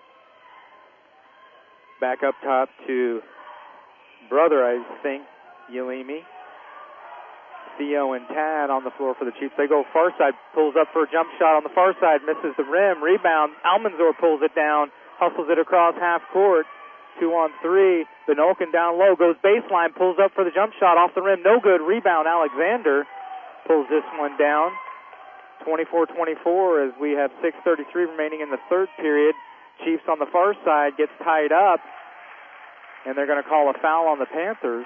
Back up top to brother, I think, Ulimi. Theo and Tad on the floor for the Chiefs. They go far side. Pulls up for a jump shot on the far side. Misses the rim. Rebound. Almanzor pulls it down. Hustles it across half court. Two on three. Vanolkin down low. Goes baseline. Pulls up for the jump shot off the rim. No good. Rebound. Alexander pulls this one down. twenty-four twenty-four as we have six thirty-three remaining in the third period. Chiefs on the far side gets tied up. And they're going to call a foul on the Panthers.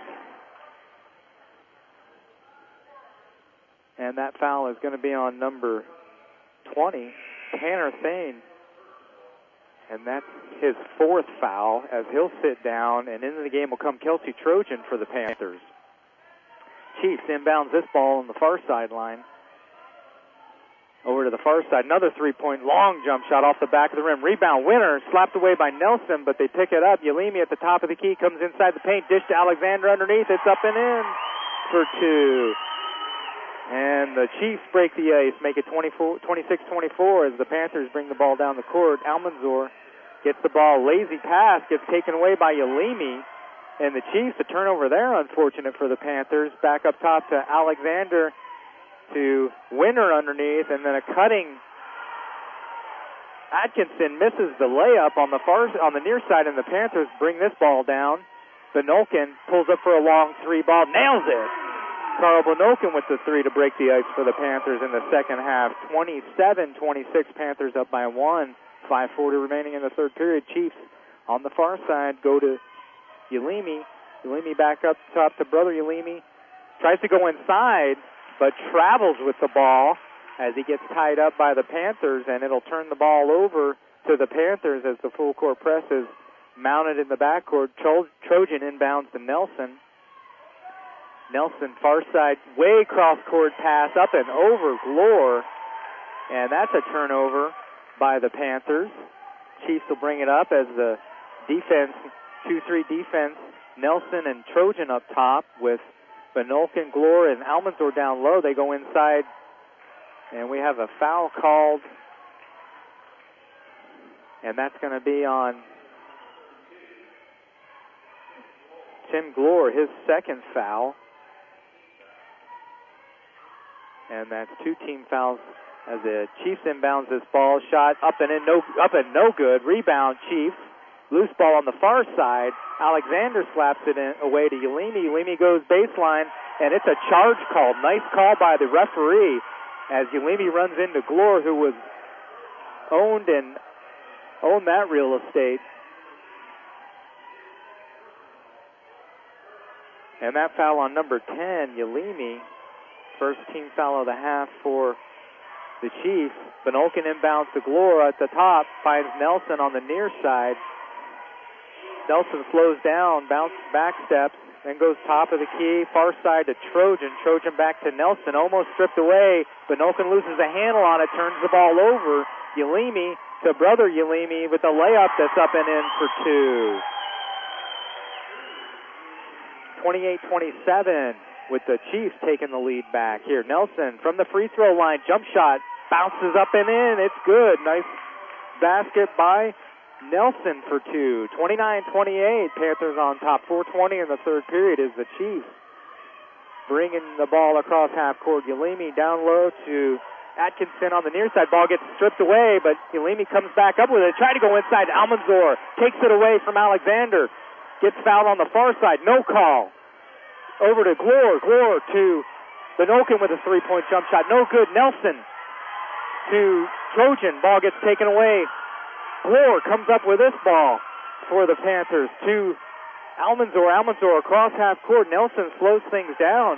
And that foul is going to be on number twenty, Tanner Thane. And that's his fourth foul as he'll sit down. And into the game will come Kelsey Trojan for the Panthers. Chiefs inbounds this ball on the far sideline. Over to the far side. Another three-point long jump shot off the back of the rim. Rebound winner. Slapped away by Nelson, but they pick it up. Ulimi at the top of the key comes inside the paint. Dish to Alexander underneath. It's up and in for two. And the Chiefs break the ice, make it twenty-six twenty-four as the Panthers bring the ball down the court. Almanzor gets the ball. Lazy pass gets taken away by Ulimi. And the Chiefs, a turnover there, unfortunate for the Panthers. Back up top to Alexander to Winner underneath, and then a cutting. Atkinson misses the layup on the far on the near side, and the Panthers bring this ball down. Vanolkin pulls up for a long three ball, nails it. Carl Vanolkin with the three to break the ice for the Panthers in the second half. twenty-seven twenty-six, Panthers up by one. five forty remaining in the third period. Chiefs on the far side go to Ulimi. Ulimi back up top to brother Ulimi. Tries to go inside, but travels with the ball as he gets tied up by the Panthers, and it'll turn the ball over to the Panthers as the full court press is mounted in the backcourt. Tro- Trojan inbounds to Nelson. Nelson far side, way cross court pass up and over Glore, and that's a turnover by the Panthers. Chiefs will bring it up as the defense, two three defense, Nelson and Trojan up top with Vanolkin, Glore, and Almanzor down low. They go inside, and we have a foul called, and that's going to be on Tim Glore, his second foul. And that's two team fouls as the Chiefs inbounds this ball. Shot up and in, no, up and no good. Rebound, Chiefs. Loose ball on the far side. Alexander slaps it in, away to Ulimi. Ulimi goes baseline, and it's a charge call. Nice call by the referee as Ulimi runs into Glore, who was owned and owned that real estate. And that foul on number ten, Ulimi. First team foul of the half for the Chiefs. Vanolkin inbounds to Glore at the top, finds Nelson on the near side. Nelson slows down, bounces back steps, then goes top of the key, far side to Trojan. Trojan back to Nelson, almost stripped away. Vanolkin loses a handle on it, turns the ball over. Ulimi to brother Ulimi with a layup that's up and in for two. twenty-eight twenty-seven. With the Chiefs taking the lead back. Here, Nelson from the free throw line. Jump shot. Bounces up and in. It's good. Nice basket by Nelson for two. twenty-nine twenty-eight. Panthers on top. four twenty in the third period is the Chiefs bringing the ball across half court. Ulimi down low to Atkinson on the near side. Ball gets stripped away, but Ulimi comes back up with it. Try to go inside. Almanzor takes it away from Alexander. Gets fouled on the far side. No call. Over to Glore. Glore to Vanolkin with a three-point jump shot. No good. Nelson to Trojan. Ball gets taken away. Bloor comes up with this ball for the Panthers to Almanzor. Almanzor across half court. Nelson slows things down.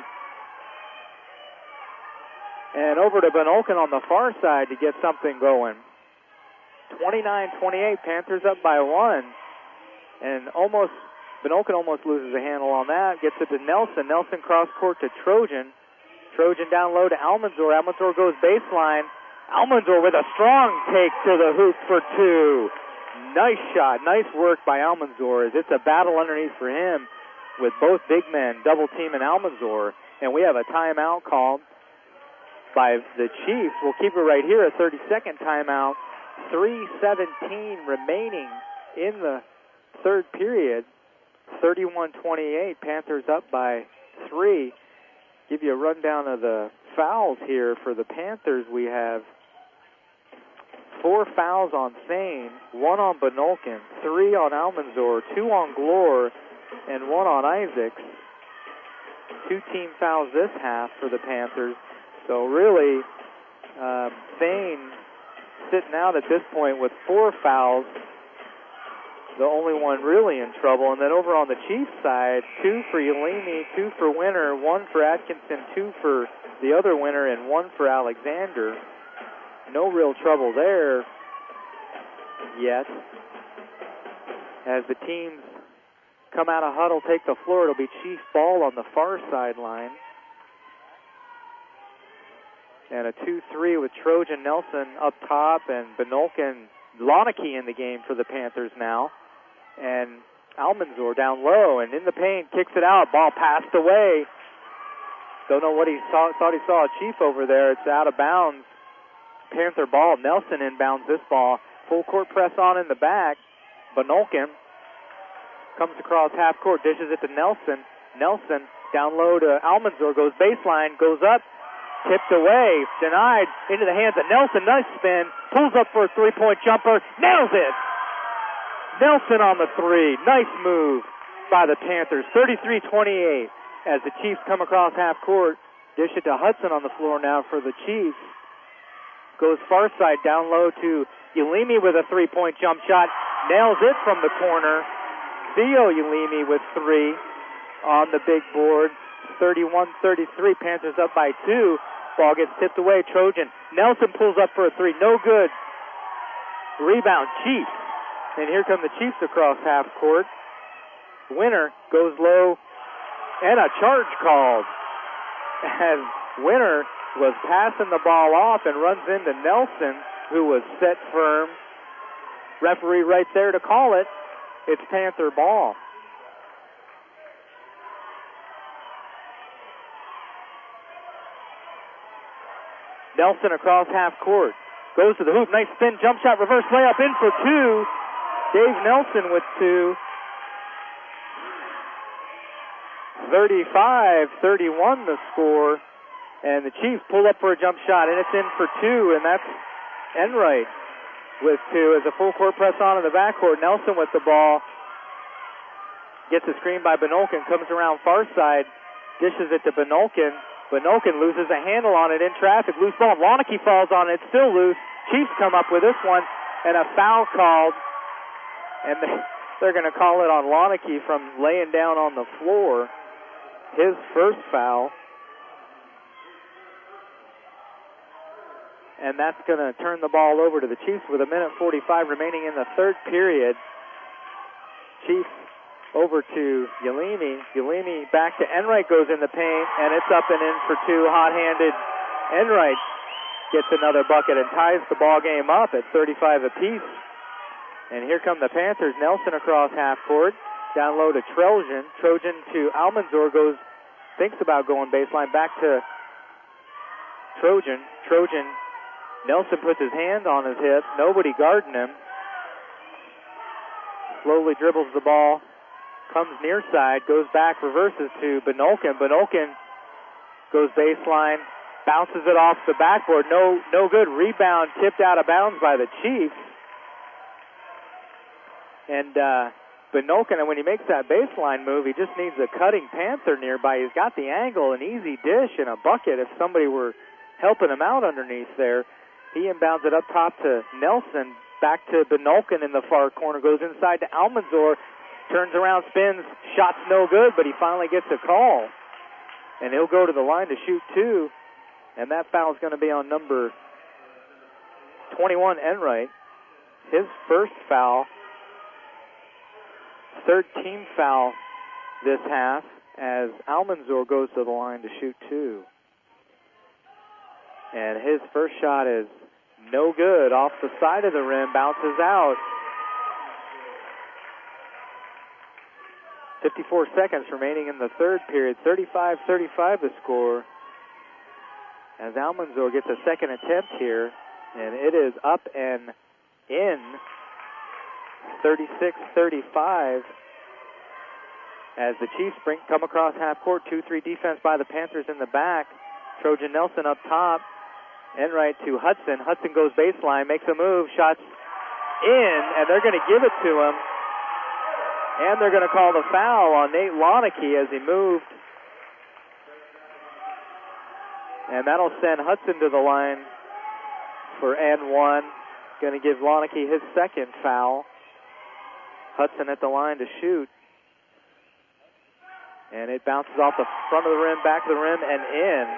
And over to Benolkin on the far side to get something going. twenty-nine twenty-eight, Panthers up by one. And almost, Benolkin almost loses a handle on that. Gets it to Nelson. Nelson cross court to Trojan. Trojan down low to Almanzor. Almanzor goes baseline. Almanzor with a strong take to the hoop for two. Nice shot. Nice work by Almanzor. It's a battle underneath for him with both big men double teaming Almanzor. And we have a timeout called by the Chiefs. We'll keep it right here, a thirty-second timeout. three seventeen remaining in the third period. thirty-one twenty-eight, Panthers up by three. Give you a rundown of the fouls here for the Panthers. We have four fouls on Thane, one on Benolkin, three on Almanzor, two on Glore, and one on Isaacs. Two team fouls this half for the Panthers. So really, um, Thane sitting out at this point with four fouls, the only one really in trouble. And then over on the Chiefs side, two for Ulimi, two for Winter, one for Atkinson, two for the other Winter, and one for Alexander. No real trouble there yet. As the teams come out of huddle, take the floor, it'll be Chief ball on the far sideline. And a two three with Trojan, Nelson up top, and Benolkin, Loneke in the game for the Panthers now. And Almanzor down low, and in the paint, kicks it out. Ball passed away. Don't know what he saw, thought he saw a Chief over there. It's out of bounds. Panther ball. Nelson inbounds this ball. Full court press on in the back. Benolkin comes across half court, dishes it to Nelson. Nelson down low to Almanzor, goes baseline, goes up, tipped away, denied, into the hands of Nelson. Nice spin, pulls up for a three-point jumper, nails it. Nelson on the three. Nice move by the Panthers. thirty-three twenty-eight as the Chiefs come across half court. Dish it to Hudson on the floor now for the Chiefs. Goes far side down low to Ulimi with a three-point jump shot. Nails it from the corner. Theo Ulimi with three on the big board. thirty-one thirty-three, Panthers up by two. Ball gets tipped away, Trojan. Nelson pulls up for a three, no good. Rebound, Chiefs. And here come the Chiefs across half court. Winter goes low, and a charge called. As Winter was passing the ball off and runs into Nelson, who was set firm. Referee right there to call it. It's Panther ball. Nelson across half court. Goes to the hoop. Nice spin, jump shot, reverse layup in for two. Dave Nelson with two. thirty-five thirty-one the score. And the Chiefs pull up for a jump shot, and it's in for two, and that's Enright with two. As a full court press on in the backcourt, Nelson with the ball. Gets a screen by Benolkin, comes around far side, dishes it to Benolkin. Benolkin loses a handle on it in traffic. Loose ball. Loneke falls on it. Still loose. Chiefs come up with this one, and a foul called. And they're going to call it on Loneke from laying down on the floor. His first foul. And that's going to turn the ball over to the Chiefs with a minute forty-five remaining in the third period. Chiefs over to Ulimi. Ulimi back to Enright, goes in the paint, and it's up and in for two. Hot-handed Enright gets another bucket and ties the ball game up at thirty-five apiece. And here come the Panthers. Nelson across half court. Down low to Trojan. Trojan to Almanzor, goes, thinks about going baseline. Back to Trojan. Trojan. Nelson puts his hand on his hip. Nobody guarding him. Slowly dribbles the ball. Comes near side. Goes back. Reverses to Benolkin. Benolkin goes baseline. Bounces it off the backboard. No, no good. Rebound tipped out of bounds by the Chiefs. And uh, Benolkin, and when he makes that baseline move, he just needs a cutting Panther nearby. He's got the angle, an easy dish, and a bucket if somebody were helping him out underneath there. He inbounds it up top to Nelson. Back to Benolkin in the far corner. Goes inside to Almanzor. Turns around, spins. Shot's no good, but he finally gets a call. And he'll go to the line to shoot two. And that foul's going to be on number twenty-one, Enright. His first foul. Third team foul this half as Almanzor goes to the line to shoot two. And his first shot is no good. Off the side of the rim, bounces out. fifty-four seconds remaining in the third period. thirty-five thirty-five the score. As Almanzor gets a second attempt here, and it is up and in. thirty-six thirty-five. As the Chiefs bring, come across half court, two three defense by the Panthers in the back. Trojan Nelson up top. Enright to Hudson. Hudson goes baseline, makes a move, shots in, and they're going to give it to him. And they're going to call the foul on Nate Lonicky as he moved. And that'll send Hudson to the line for N one. Going to give Lonicky his second foul. Hudson at the line to shoot. And it bounces off the front of the rim, back of the rim, and in.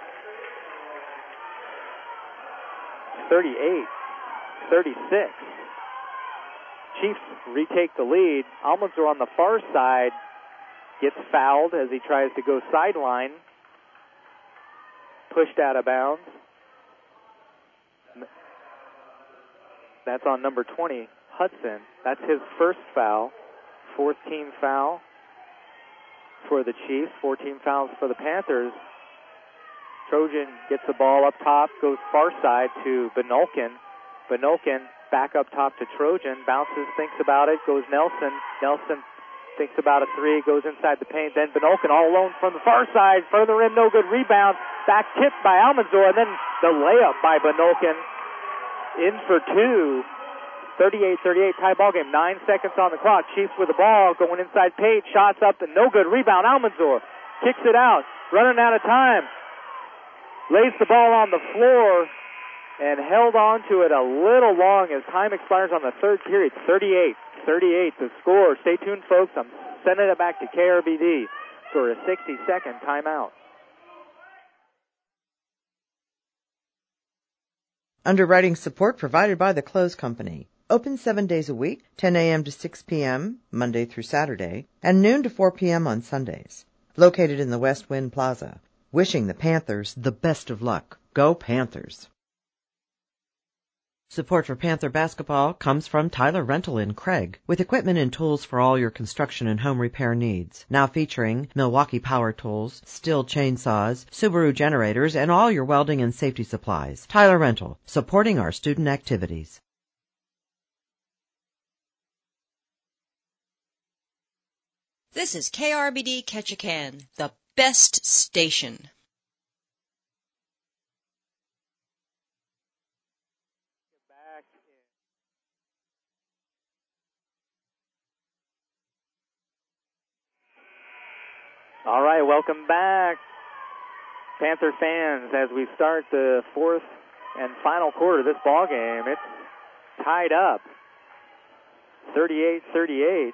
thirty-eight thirty-six. Chiefs retake the lead. Almanzor on the far side gets fouled as he tries to go sideline. Pushed out of bounds. That's on number twenty, Hudson. That's his first foul. Fourth team foul for the Chiefs. Four team fouls for the Panthers. Trojan gets the ball up top, goes far side to Benolkin. Benolkin back up top to Trojan, bounces, thinks about it, goes Nelson. Nelson thinks about a three, goes inside the paint. Then Benolkin all alone from the far side, front of the rim, no good rebound. Back tipped by Almanzor, and then the layup by Benolkin. In for two. thirty-eight thirty-eight tie ball game. Nine seconds on the clock. Chiefs with the ball, going inside paint, shots up, and no good. Rebound, Almanzor kicks it out, running out of time. Lays the ball on the floor and held on to it a little long as time expires on the third period. thirty-eight thirty-eight the score. Stay tuned, folks. I'm sending it back to K R B D for a sixty-second timeout. Underwriting support provided by the Clothes Company. Open seven days a week, ten a.m. to six p.m., Monday through Saturday, and noon to four p.m. on Sundays. Located in the West Wind Plaza. Wishing the Panthers the best of luck. Go Panthers! Support for Panther basketball comes from Tyler Rental in Craig, with equipment and tools for all your construction and home repair needs. Now featuring Milwaukee power tools, Stihl chainsaws, Subaru generators, and all your welding and safety supplies. Tyler Rental, supporting our student activities. This is K R B D Ketchikan, the best station. All right, welcome back, Panther fans, as we start the fourth and final quarter of this ball game. It's tied up, thirty-eight thirty-eight.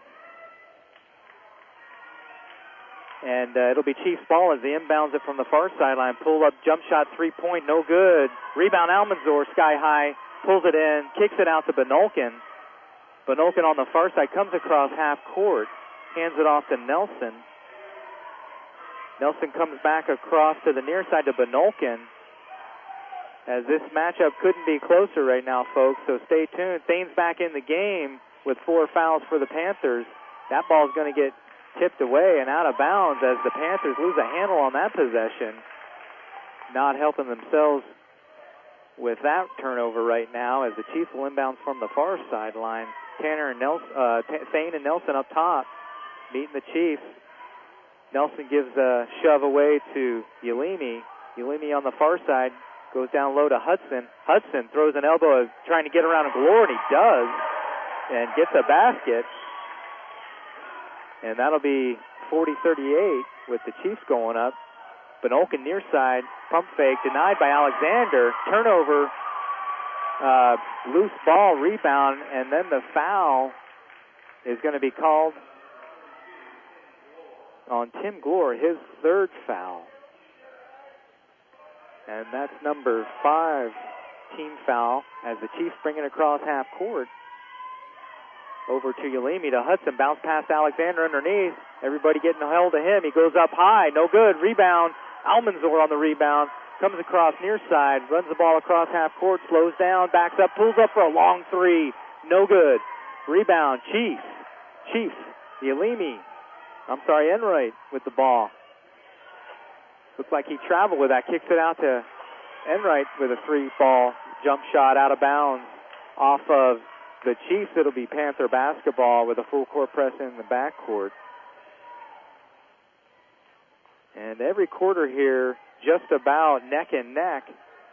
And uh, it'll be Chiefs ball as he inbounds it from the far sideline. Pull up, jump shot, three-point, no good. Rebound, Almanzor, sky high, pulls it in, kicks it out to Benolkin. Benolkin on the far side comes across half court, hands it off to Nelson. Nelson comes back across to the near side to Benolkin. As this matchup couldn't be closer right now, folks, so stay tuned. Thane's back in the game with four fouls for the Panthers. That ball's going to get tipped away and out of bounds as the Panthers lose a handle on that possession. Not helping themselves with that turnover right now as the Chiefs will inbounds from the far sideline. Tanner and Nelson, uh, Thane and Nelson up top meeting the Chiefs. Nelson gives a shove away to Yelimi. Yelimi on the far side goes down low to Hudson. Hudson throws an elbow trying to get around Galore, and he does, and gets a basket. And that'll be forty thirty-eight with the Chiefs going up. Benolkin near side, pump fake, denied by Alexander. Turnover uh, loose ball rebound, and then the foul is going to be called on Tim Glore, his third foul. And that's number five team foul as the Chiefs bring it across half court. Over to Yalimi to Hudson. Bounce past Alexander underneath. Everybody getting held to him. He goes up high. No good. Rebound. Almanzor on the rebound. Comes across near side. Runs the ball across half court. Slows down. Backs up. Pulls up for a long three. No good. Rebound. Chiefs. Chiefs. Yalimi. I'm sorry, Enright with the ball. Looks like he traveled with that. Kicks it out to Enright with a three-ball jump shot out of bounds off of the Chiefs. It'll be Panther basketball with a full court press in the backcourt. And every quarter here, just about neck and neck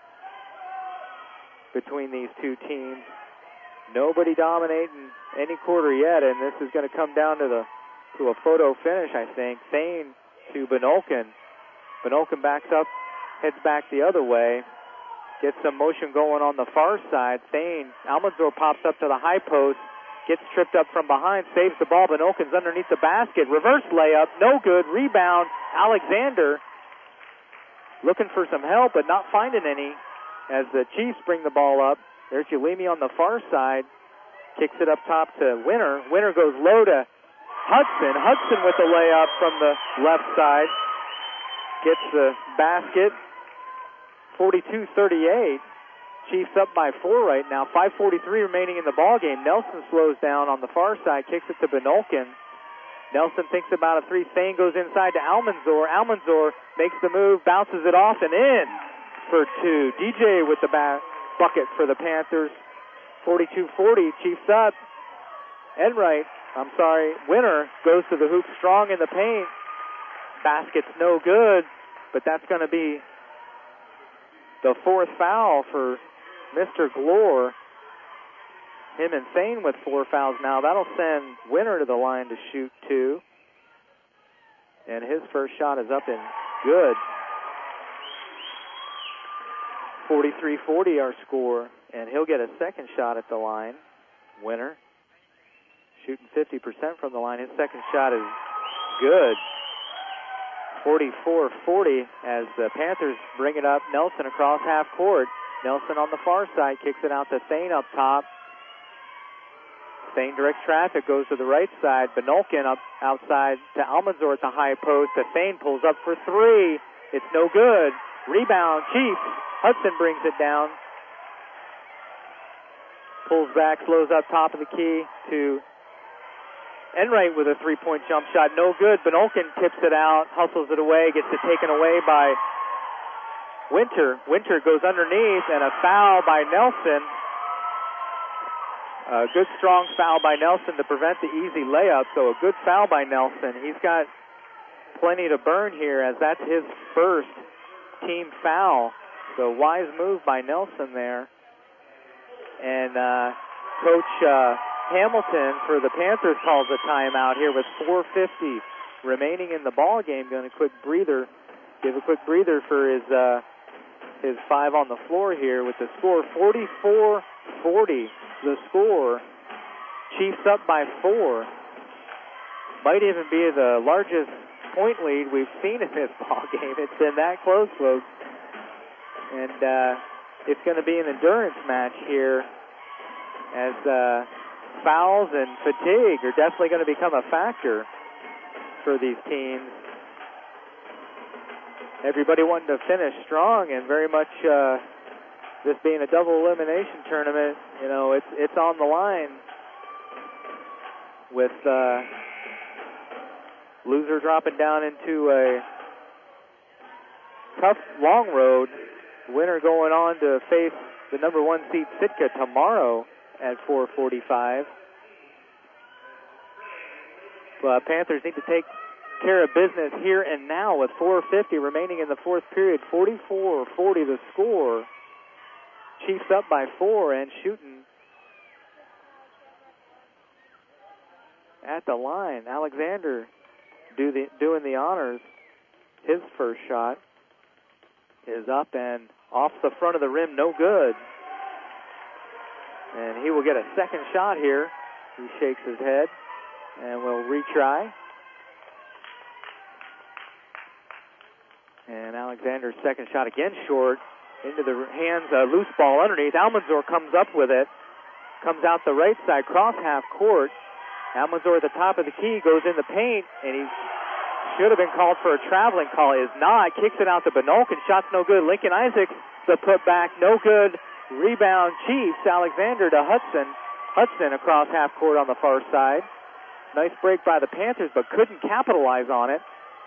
between these two teams. Nobody dominating any quarter yet, and this is going to come down to the to a photo finish, I think. Thane to Benolkin. Benolkin backs up, heads back the other way. Gets some motion going on the far side. Thane, Almanzor pops up to the high post. Gets tripped up from behind, saves the ball. Benolkin's underneath the basket. Reverse layup, no good. Rebound, Alexander. Looking for some help, but not finding any as the Chiefs bring the ball up. There's Yalimi on the far side. Kicks it up top to Winter. Winter goes low to Hudson. Hudson with the layup from the left side. Gets the basket. forty-two thirty-eight. Chiefs up by four right now. five forty-three remaining in the ball game. Nelson slows down on the far side. Kicks it to Benolkin. Nelson thinks about a three. Thane goes inside to Almanzor. Almanzor makes the move, bounces it off and in for two. D J with the ba- bucket for the Panthers. forty-two forty. Chiefs up. Enright, I'm sorry, Winter goes to the hoop strong in the paint. Basket's no good, but that's going to be the fourth foul for Mister Glore. Him and Thane with four fouls now. That'll send Winter to the line to shoot two. And his first shot is up and good. forty-three forty our score. And he'll get a second shot at the line. Winter shooting fifty percent from the line. His second shot is good. forty-four forty as the Panthers bring it up. Nelson across half court. Nelson on the far side kicks it out to Thane up top. Thane directs traffic, goes to the right side. Benolkin up outside to Almanzor at the high post. To Thane pulls up for three. It's no good. Rebound, Chiefs. Hudson brings it down. Pulls back, slows up top of the key to Enright with a three-point jump shot. No good. Benolkin tips it out, hustles it away, gets it taken away by Winter. Winter goes underneath, and a foul by Nelson. A good, strong foul by Nelson to prevent the easy layup. So a good foul by Nelson. He's got plenty to burn here as that's his first team foul. So wise move by Nelson there. And uh, Coach uh, Hamilton for the Panthers calls a timeout here with four fifty remaining in the ball game. Going to quick breather, give a quick breather for his uh, his five on the floor here with the score forty-four forty. The score. Chiefs up by four. Might even be the largest point lead we've seen in this ball game. It's been that close, folks. And uh, it's going to be an endurance match here as uh, fouls and fatigue are definitely going to become a factor for these teams. Everybody wanting to finish strong, and very much uh, this being a double elimination tournament, you know, it's it's on the line with uh, loser dropping down into a tough long road. Winner going on to face the number one seed Sitka tomorrow at four forty-five. But Panthers need to take care of business here and now with four fifty remaining in the fourth period. forty-four forty the score. Chiefs up by four and shooting at the line. Alexander do the, doing the honors. His first shot is up and off the front of the rim, no good. And he will get a second shot here. He shakes his head and will retry. And Alexander's second shot again short. Into the hands, a loose ball underneath. Almanzor comes up with it. Comes out the right side, cross half court. Almanzor at the top of the key, goes in the paint, and he should have been called for a traveling call. Is not. Kicks it out to Benolkin. Shot's no good. Lincoln Isaacs, the putback, no good. Rebound, Chiefs. Alexander to Hudson. Hudson across half court on the far side. Nice break by the Panthers, but couldn't capitalize on it.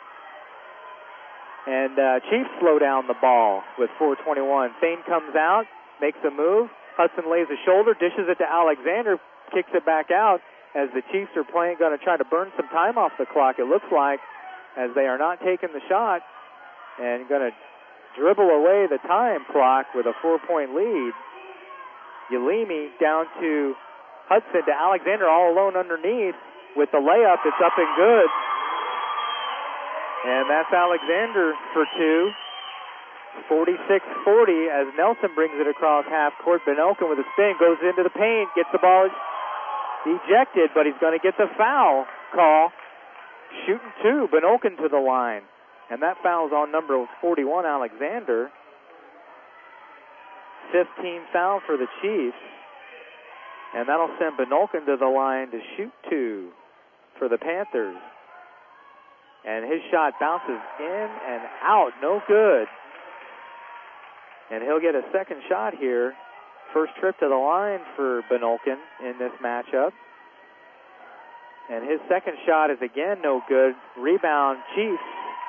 And uh, Chiefs slow down the ball with four twenty-one. Thane comes out, makes a move. Hudson lays a shoulder, dishes it to Alexander, kicks it back out as the Chiefs are playing, going to try to burn some time off the clock, it looks like, as they are not taking the shot and going to dribble away the time clock with a four-point lead. Yalimi down to Hudson to Alexander, all alone underneath with the layup. It's up and good. And that's Alexander for two. forty-six forty as Nelson brings it across half court. Benolkin with a spin goes into the paint, gets the ball ejected, but he's going to get the foul call. Shooting two, Benolkin to the line. And that foul's on number forty-one, Alexander. fifteen foul for the Chiefs. And that'll send Benolkin to the line to shoot two for the Panthers. And his shot bounces in and out, no good. And he'll get a second shot here. First trip to the line for Benolkin in this matchup. And his second shot is again no good. Rebound, Chiefs.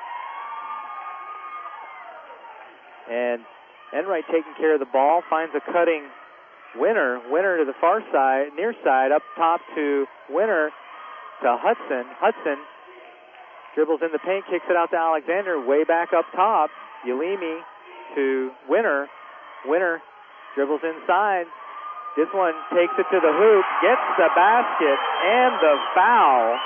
And Enright taking care of the ball, finds a cutting Winner. Winner to the far side, near side, up top to Winner to Hudson. Hudson dribbles in the paint, kicks it out to Alexander, way back up top. Yalimi to Winner. Winner dribbles inside. This one takes it to the hoop, gets the basket and the foul.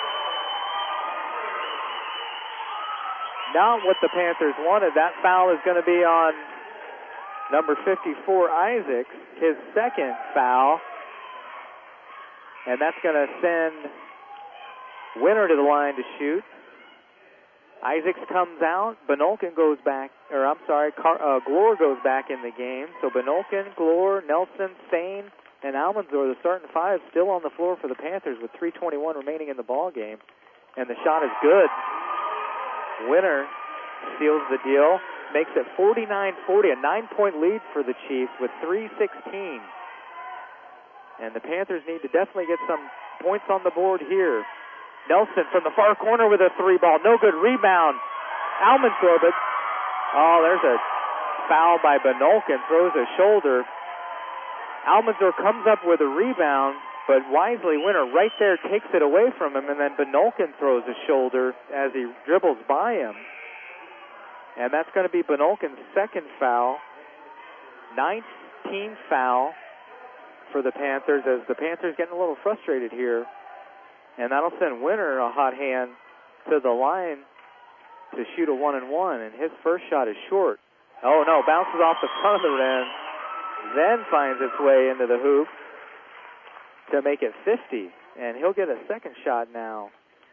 Not what the Panthers wanted. That foul is going to be on number fifty-four, Isaacs, his second foul. And that's going to send Winner to the line to shoot. Isaacs comes out. Benolkin goes back, or I'm sorry, Car- uh, Glore goes back in the game. So Benolkin, Glore, Nelson, Thane, and Almanzor, the starting five, still on the floor for the Panthers with three twenty-one remaining in the ball game. And the shot is good. Winner seals the deal, makes it forty-nine forty, a nine-point lead for the Chiefs with three sixteen. And the Panthers need to definitely get some points on the board here. Nelson from the far corner with a three ball. No good. Rebound. Almanzor, but oh, there's a foul by Benolkin. Throws a shoulder. Almanzor comes up with a rebound, but wisely Winner right there takes it away from him, and then Benolkin throws a shoulder as he dribbles by him. And that's going to be Benolkin's second foul. nineteenth foul for the Panthers, as the Panthers getting a little frustrated here. And that'll send Winner a hot hand to the line to shoot a one and one. And his first shot is short. Oh no, bounces off the front of the rim, then finds its way into the hoop to make it fifty. And he'll get a second shot now,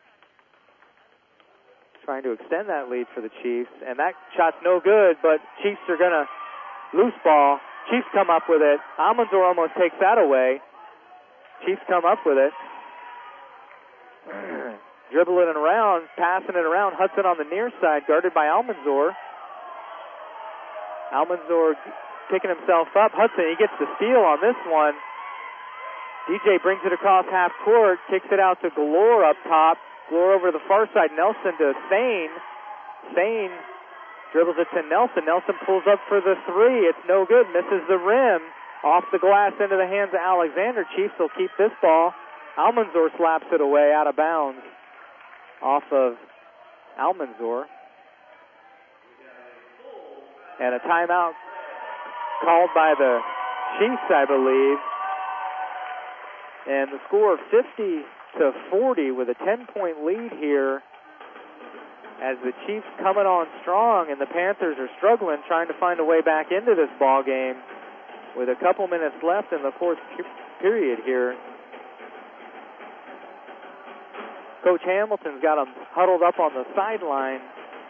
trying to extend that lead for the Chiefs. And that shot's no good, but Chiefs are going to loose ball. Chiefs come up with it. Almanzor almost takes that away. Chiefs come up with it. Dribbling it around, passing it around. Hudson on the near side, guarded by Almanzor. Almanzor picking himself up. Hudson, he gets the steal on this one. D J brings it across half court, kicks it out to Galore up top. Galore over to the far side. Nelson to Thane. Thane dribbles it to Nelson. Nelson pulls up for the three. It's no good. Misses the rim. Off the glass into the hands of Alexander. Chiefs will keep this ball. Almanzor slaps it away out of bounds off of Almanzor. And a timeout called by the Chiefs, I believe. And the score fifty to forty with a ten-point lead here as the Chiefs coming on strong, and the Panthers are struggling, trying to find a way back into this ball game with a couple minutes left in the fourth period here. Coach Hamilton's got them huddled up on the sideline.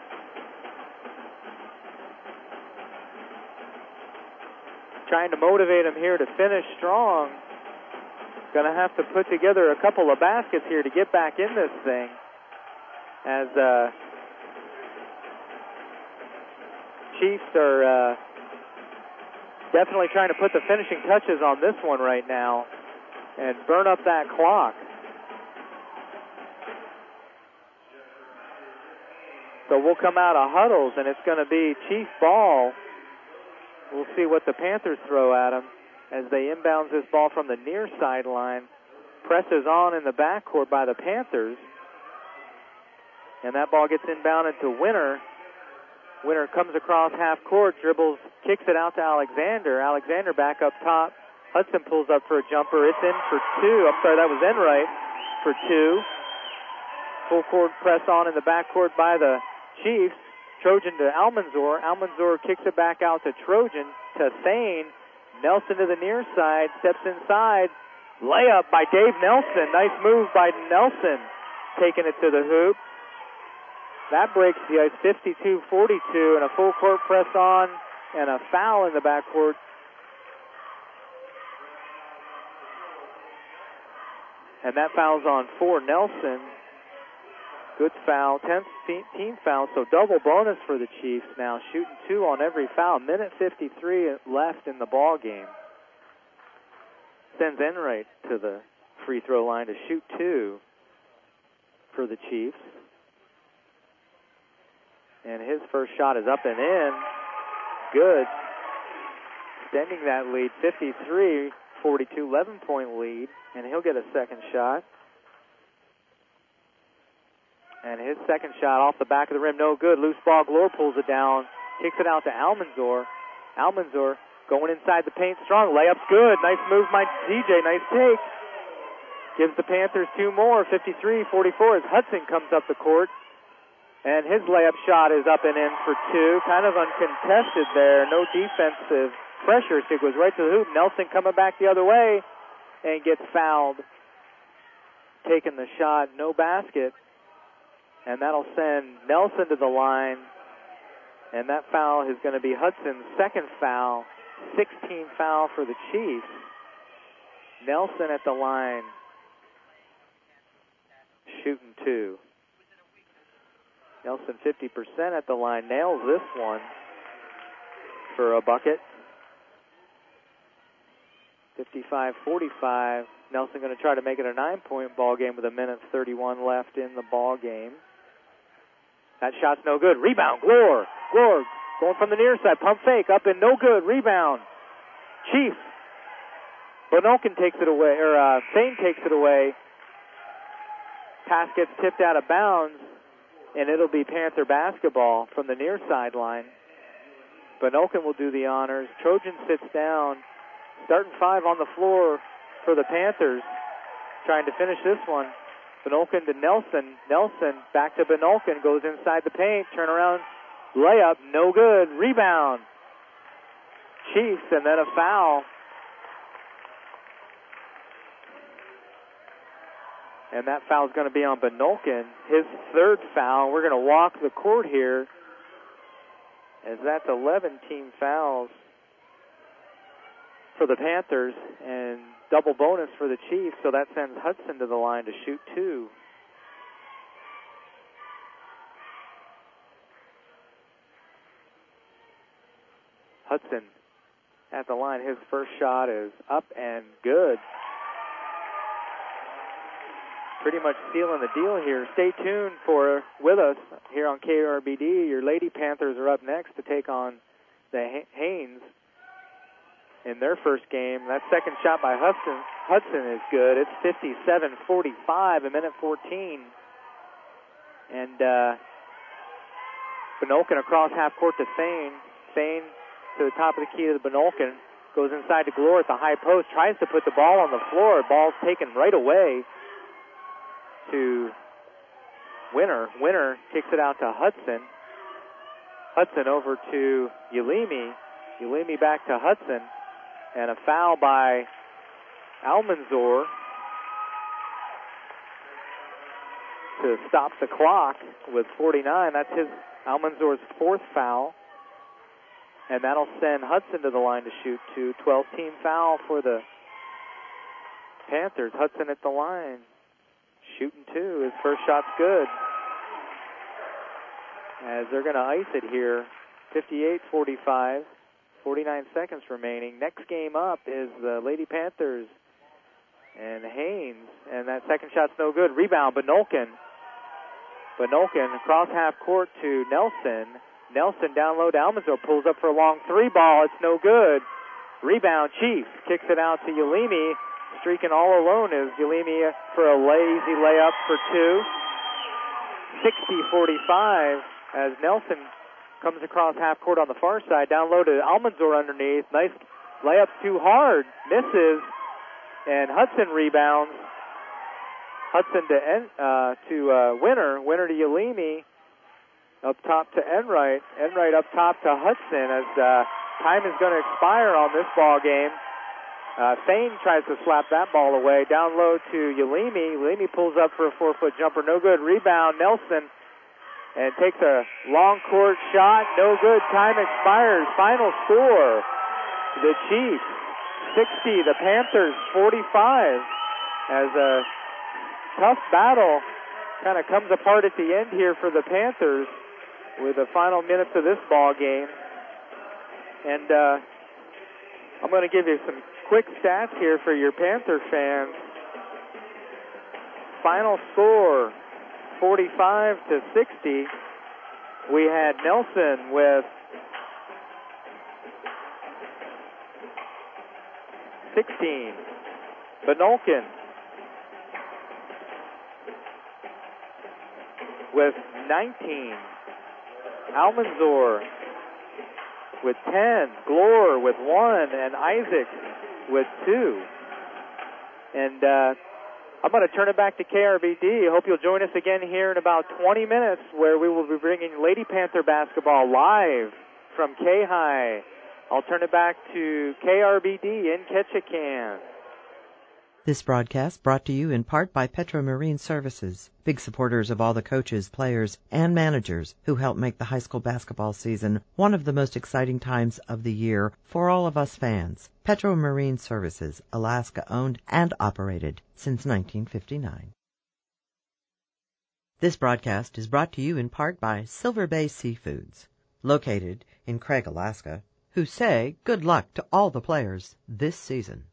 Trying to motivate them here to finish strong. Going to have to put together a couple of baskets here to get back in this thing. As uh, Chiefs are uh, definitely trying to put the finishing touches on this one right now and burn up that clock. So we'll come out of huddles, and it's going to be Chief ball. We'll see what the Panthers throw at them as they inbounds this ball from the near sideline. Presses on in the backcourt by the Panthers. And that ball gets inbounded to Winter. Winter comes across half court, dribbles, kicks it out to Alexander. Alexander back up top. Hudson pulls up for a jumper. It's in for two. I'm sorry, that was Enright for two. Full court press on in the backcourt by the Chiefs. Trojan to Almanzor. Almanzor kicks it back out to Trojan, to Thane. Nelson to the near side, steps inside. Layup by Dave Nelson. Nice move by Nelson, taking it to the hoop. That breaks the ice, fifty-two forty-two, and a full court press on and a foul in the backcourt. And that foul's on for Nelson. Good foul, tenth team foul, so double bonus for the Chiefs now, shooting two on every foul. minute fifty-three left in the ball game. Sends Enright to the free throw line to shoot two for the Chiefs. And his first shot is up and in. Good. Extending that lead, fifty-three forty-two, eleven-point lead, and he'll get a second shot. And his second shot off the back of the rim, no good. Loose ball, Glore pulls it down, kicks it out to Almanzor. Almanzor going inside the paint strong. Layup's good. Nice move by D J. Nice take. Gives the Panthers two more, fifty-three forty-four, as Hudson comes up the court. And his layup shot is up and in for two. Kind of uncontested there. No defensive pressure. So it goes right to the hoop. Nelson coming back the other way and gets fouled. Taking the shot. No basket. And that'll send Nelson to the line. And that foul is going to be Hudson's second foul. sixteen foul for the Chiefs. Nelson at the line. Shooting two. Nelson fifty percent at the line. Nails this one for a bucket. fifty-five forty-five. Nelson going to try to make it a nine-point ball game with a minute thirty-one left in the ball game. That shot's no good. Rebound, Glore. Glore going from the near side. Pump fake, up and no good. Rebound. Chiefs. Bonokin takes it away, or uh, Thane takes it away. Pass gets tipped out of bounds, and it'll be Panther basketball from the near sideline. Bonokin will do the honors. Trojan sits down. Starting five on the floor for the Panthers, trying to finish this one. Bonokin to Nelson. Nelson back to Bonokin, goes inside the paint, turnaround, layup, no good, rebound. Chiefs, and then a foul. And that foul is going to be on Bonokin, his third foul. We're going to walk the court here, as that's eleven team fouls for the Panthers and double bonus for the Chiefs, so that sends Hudson to the line to shoot two. Hudson at the line. His first shot is up and good. Pretty much sealing the deal here. Stay tuned for with us here on K R B D. Your Lady Panthers are up next to take on the Haynes in their first game. That second shot by Hudson, Hudson is good. It's fifty-seven forty-five, a minute fourteen. And uh, Bonokin across half court to Thane. Thane to the top of the key to the Bonokin. Goes inside to Glore at the high post. Tries to put the ball on the floor. Ball's taken right away to Winter. Winter kicks it out to Hudson. Hudson over to Ulimi. Ulimi back to Hudson. And a foul by Almanzor to stop the clock with forty-nine. That's his Almanzor's fourth foul. And that'll send Hudson to the line to shoot two. twelfth team foul for the Panthers. Hudson at the line, shooting two. His first shot's good. As they're going to ice it here. fifty-eight forty-five. forty-nine seconds remaining. Next game up is the Lady Panthers and Haynes. And that second shot's no good. Rebound, Benolkin. Benolkin across half court to Nelson. Nelson down low to Almanzor, pulls up for a long three ball. It's no good. Rebound, Chief kicks it out to Yalimi. Streaking all alone is Yalimi for a lazy layup for two. sixty forty-five as Nelson comes across half court on the far side. Down low to Almanzor underneath. Nice layup, too hard. Misses. And Hudson rebounds. Hudson to uh, to uh, Winner. Winner to Yalimi. Up top to Enright. Enright up top to Hudson as uh, time is going to expire on this ball game. Uh, Thane tries to slap that ball away. Down low to Yalimi. Yalimi pulls up for a four-foot jumper. No good. Rebound, Nelson. And takes a long court shot. No good. Time expires. Final score. The Chiefs sixty. The Panthers forty-five. As a tough battle kind of comes apart at the end here for the Panthers with the final minutes of this ball game. And uh, I'm going to give you some quick stats here for your Panther fans. Final score, forty-five to sixty. We had Nelson with sixteen. Benolkin with nineteen. Almanzor with ten. Glore with one. And Isaac with two. And uh, I'm going to turn it back to K R B D. I hope you'll join us again here in about twenty minutes where we will be bringing Lady Panther basketball live from K-High. I'll turn it back to K R B D in Ketchikan. This broadcast brought to you in part by Petro Marine Services, big supporters of all the coaches, players, and managers who help make the high school basketball season one of the most exciting times of the year for all of us fans. Petro Marine Services, Alaska owned and operated since nineteen fifty-nine. This broadcast is brought to you in part by Silver Bay Seafoods, located in Craig, Alaska, who say good luck to all the players this season.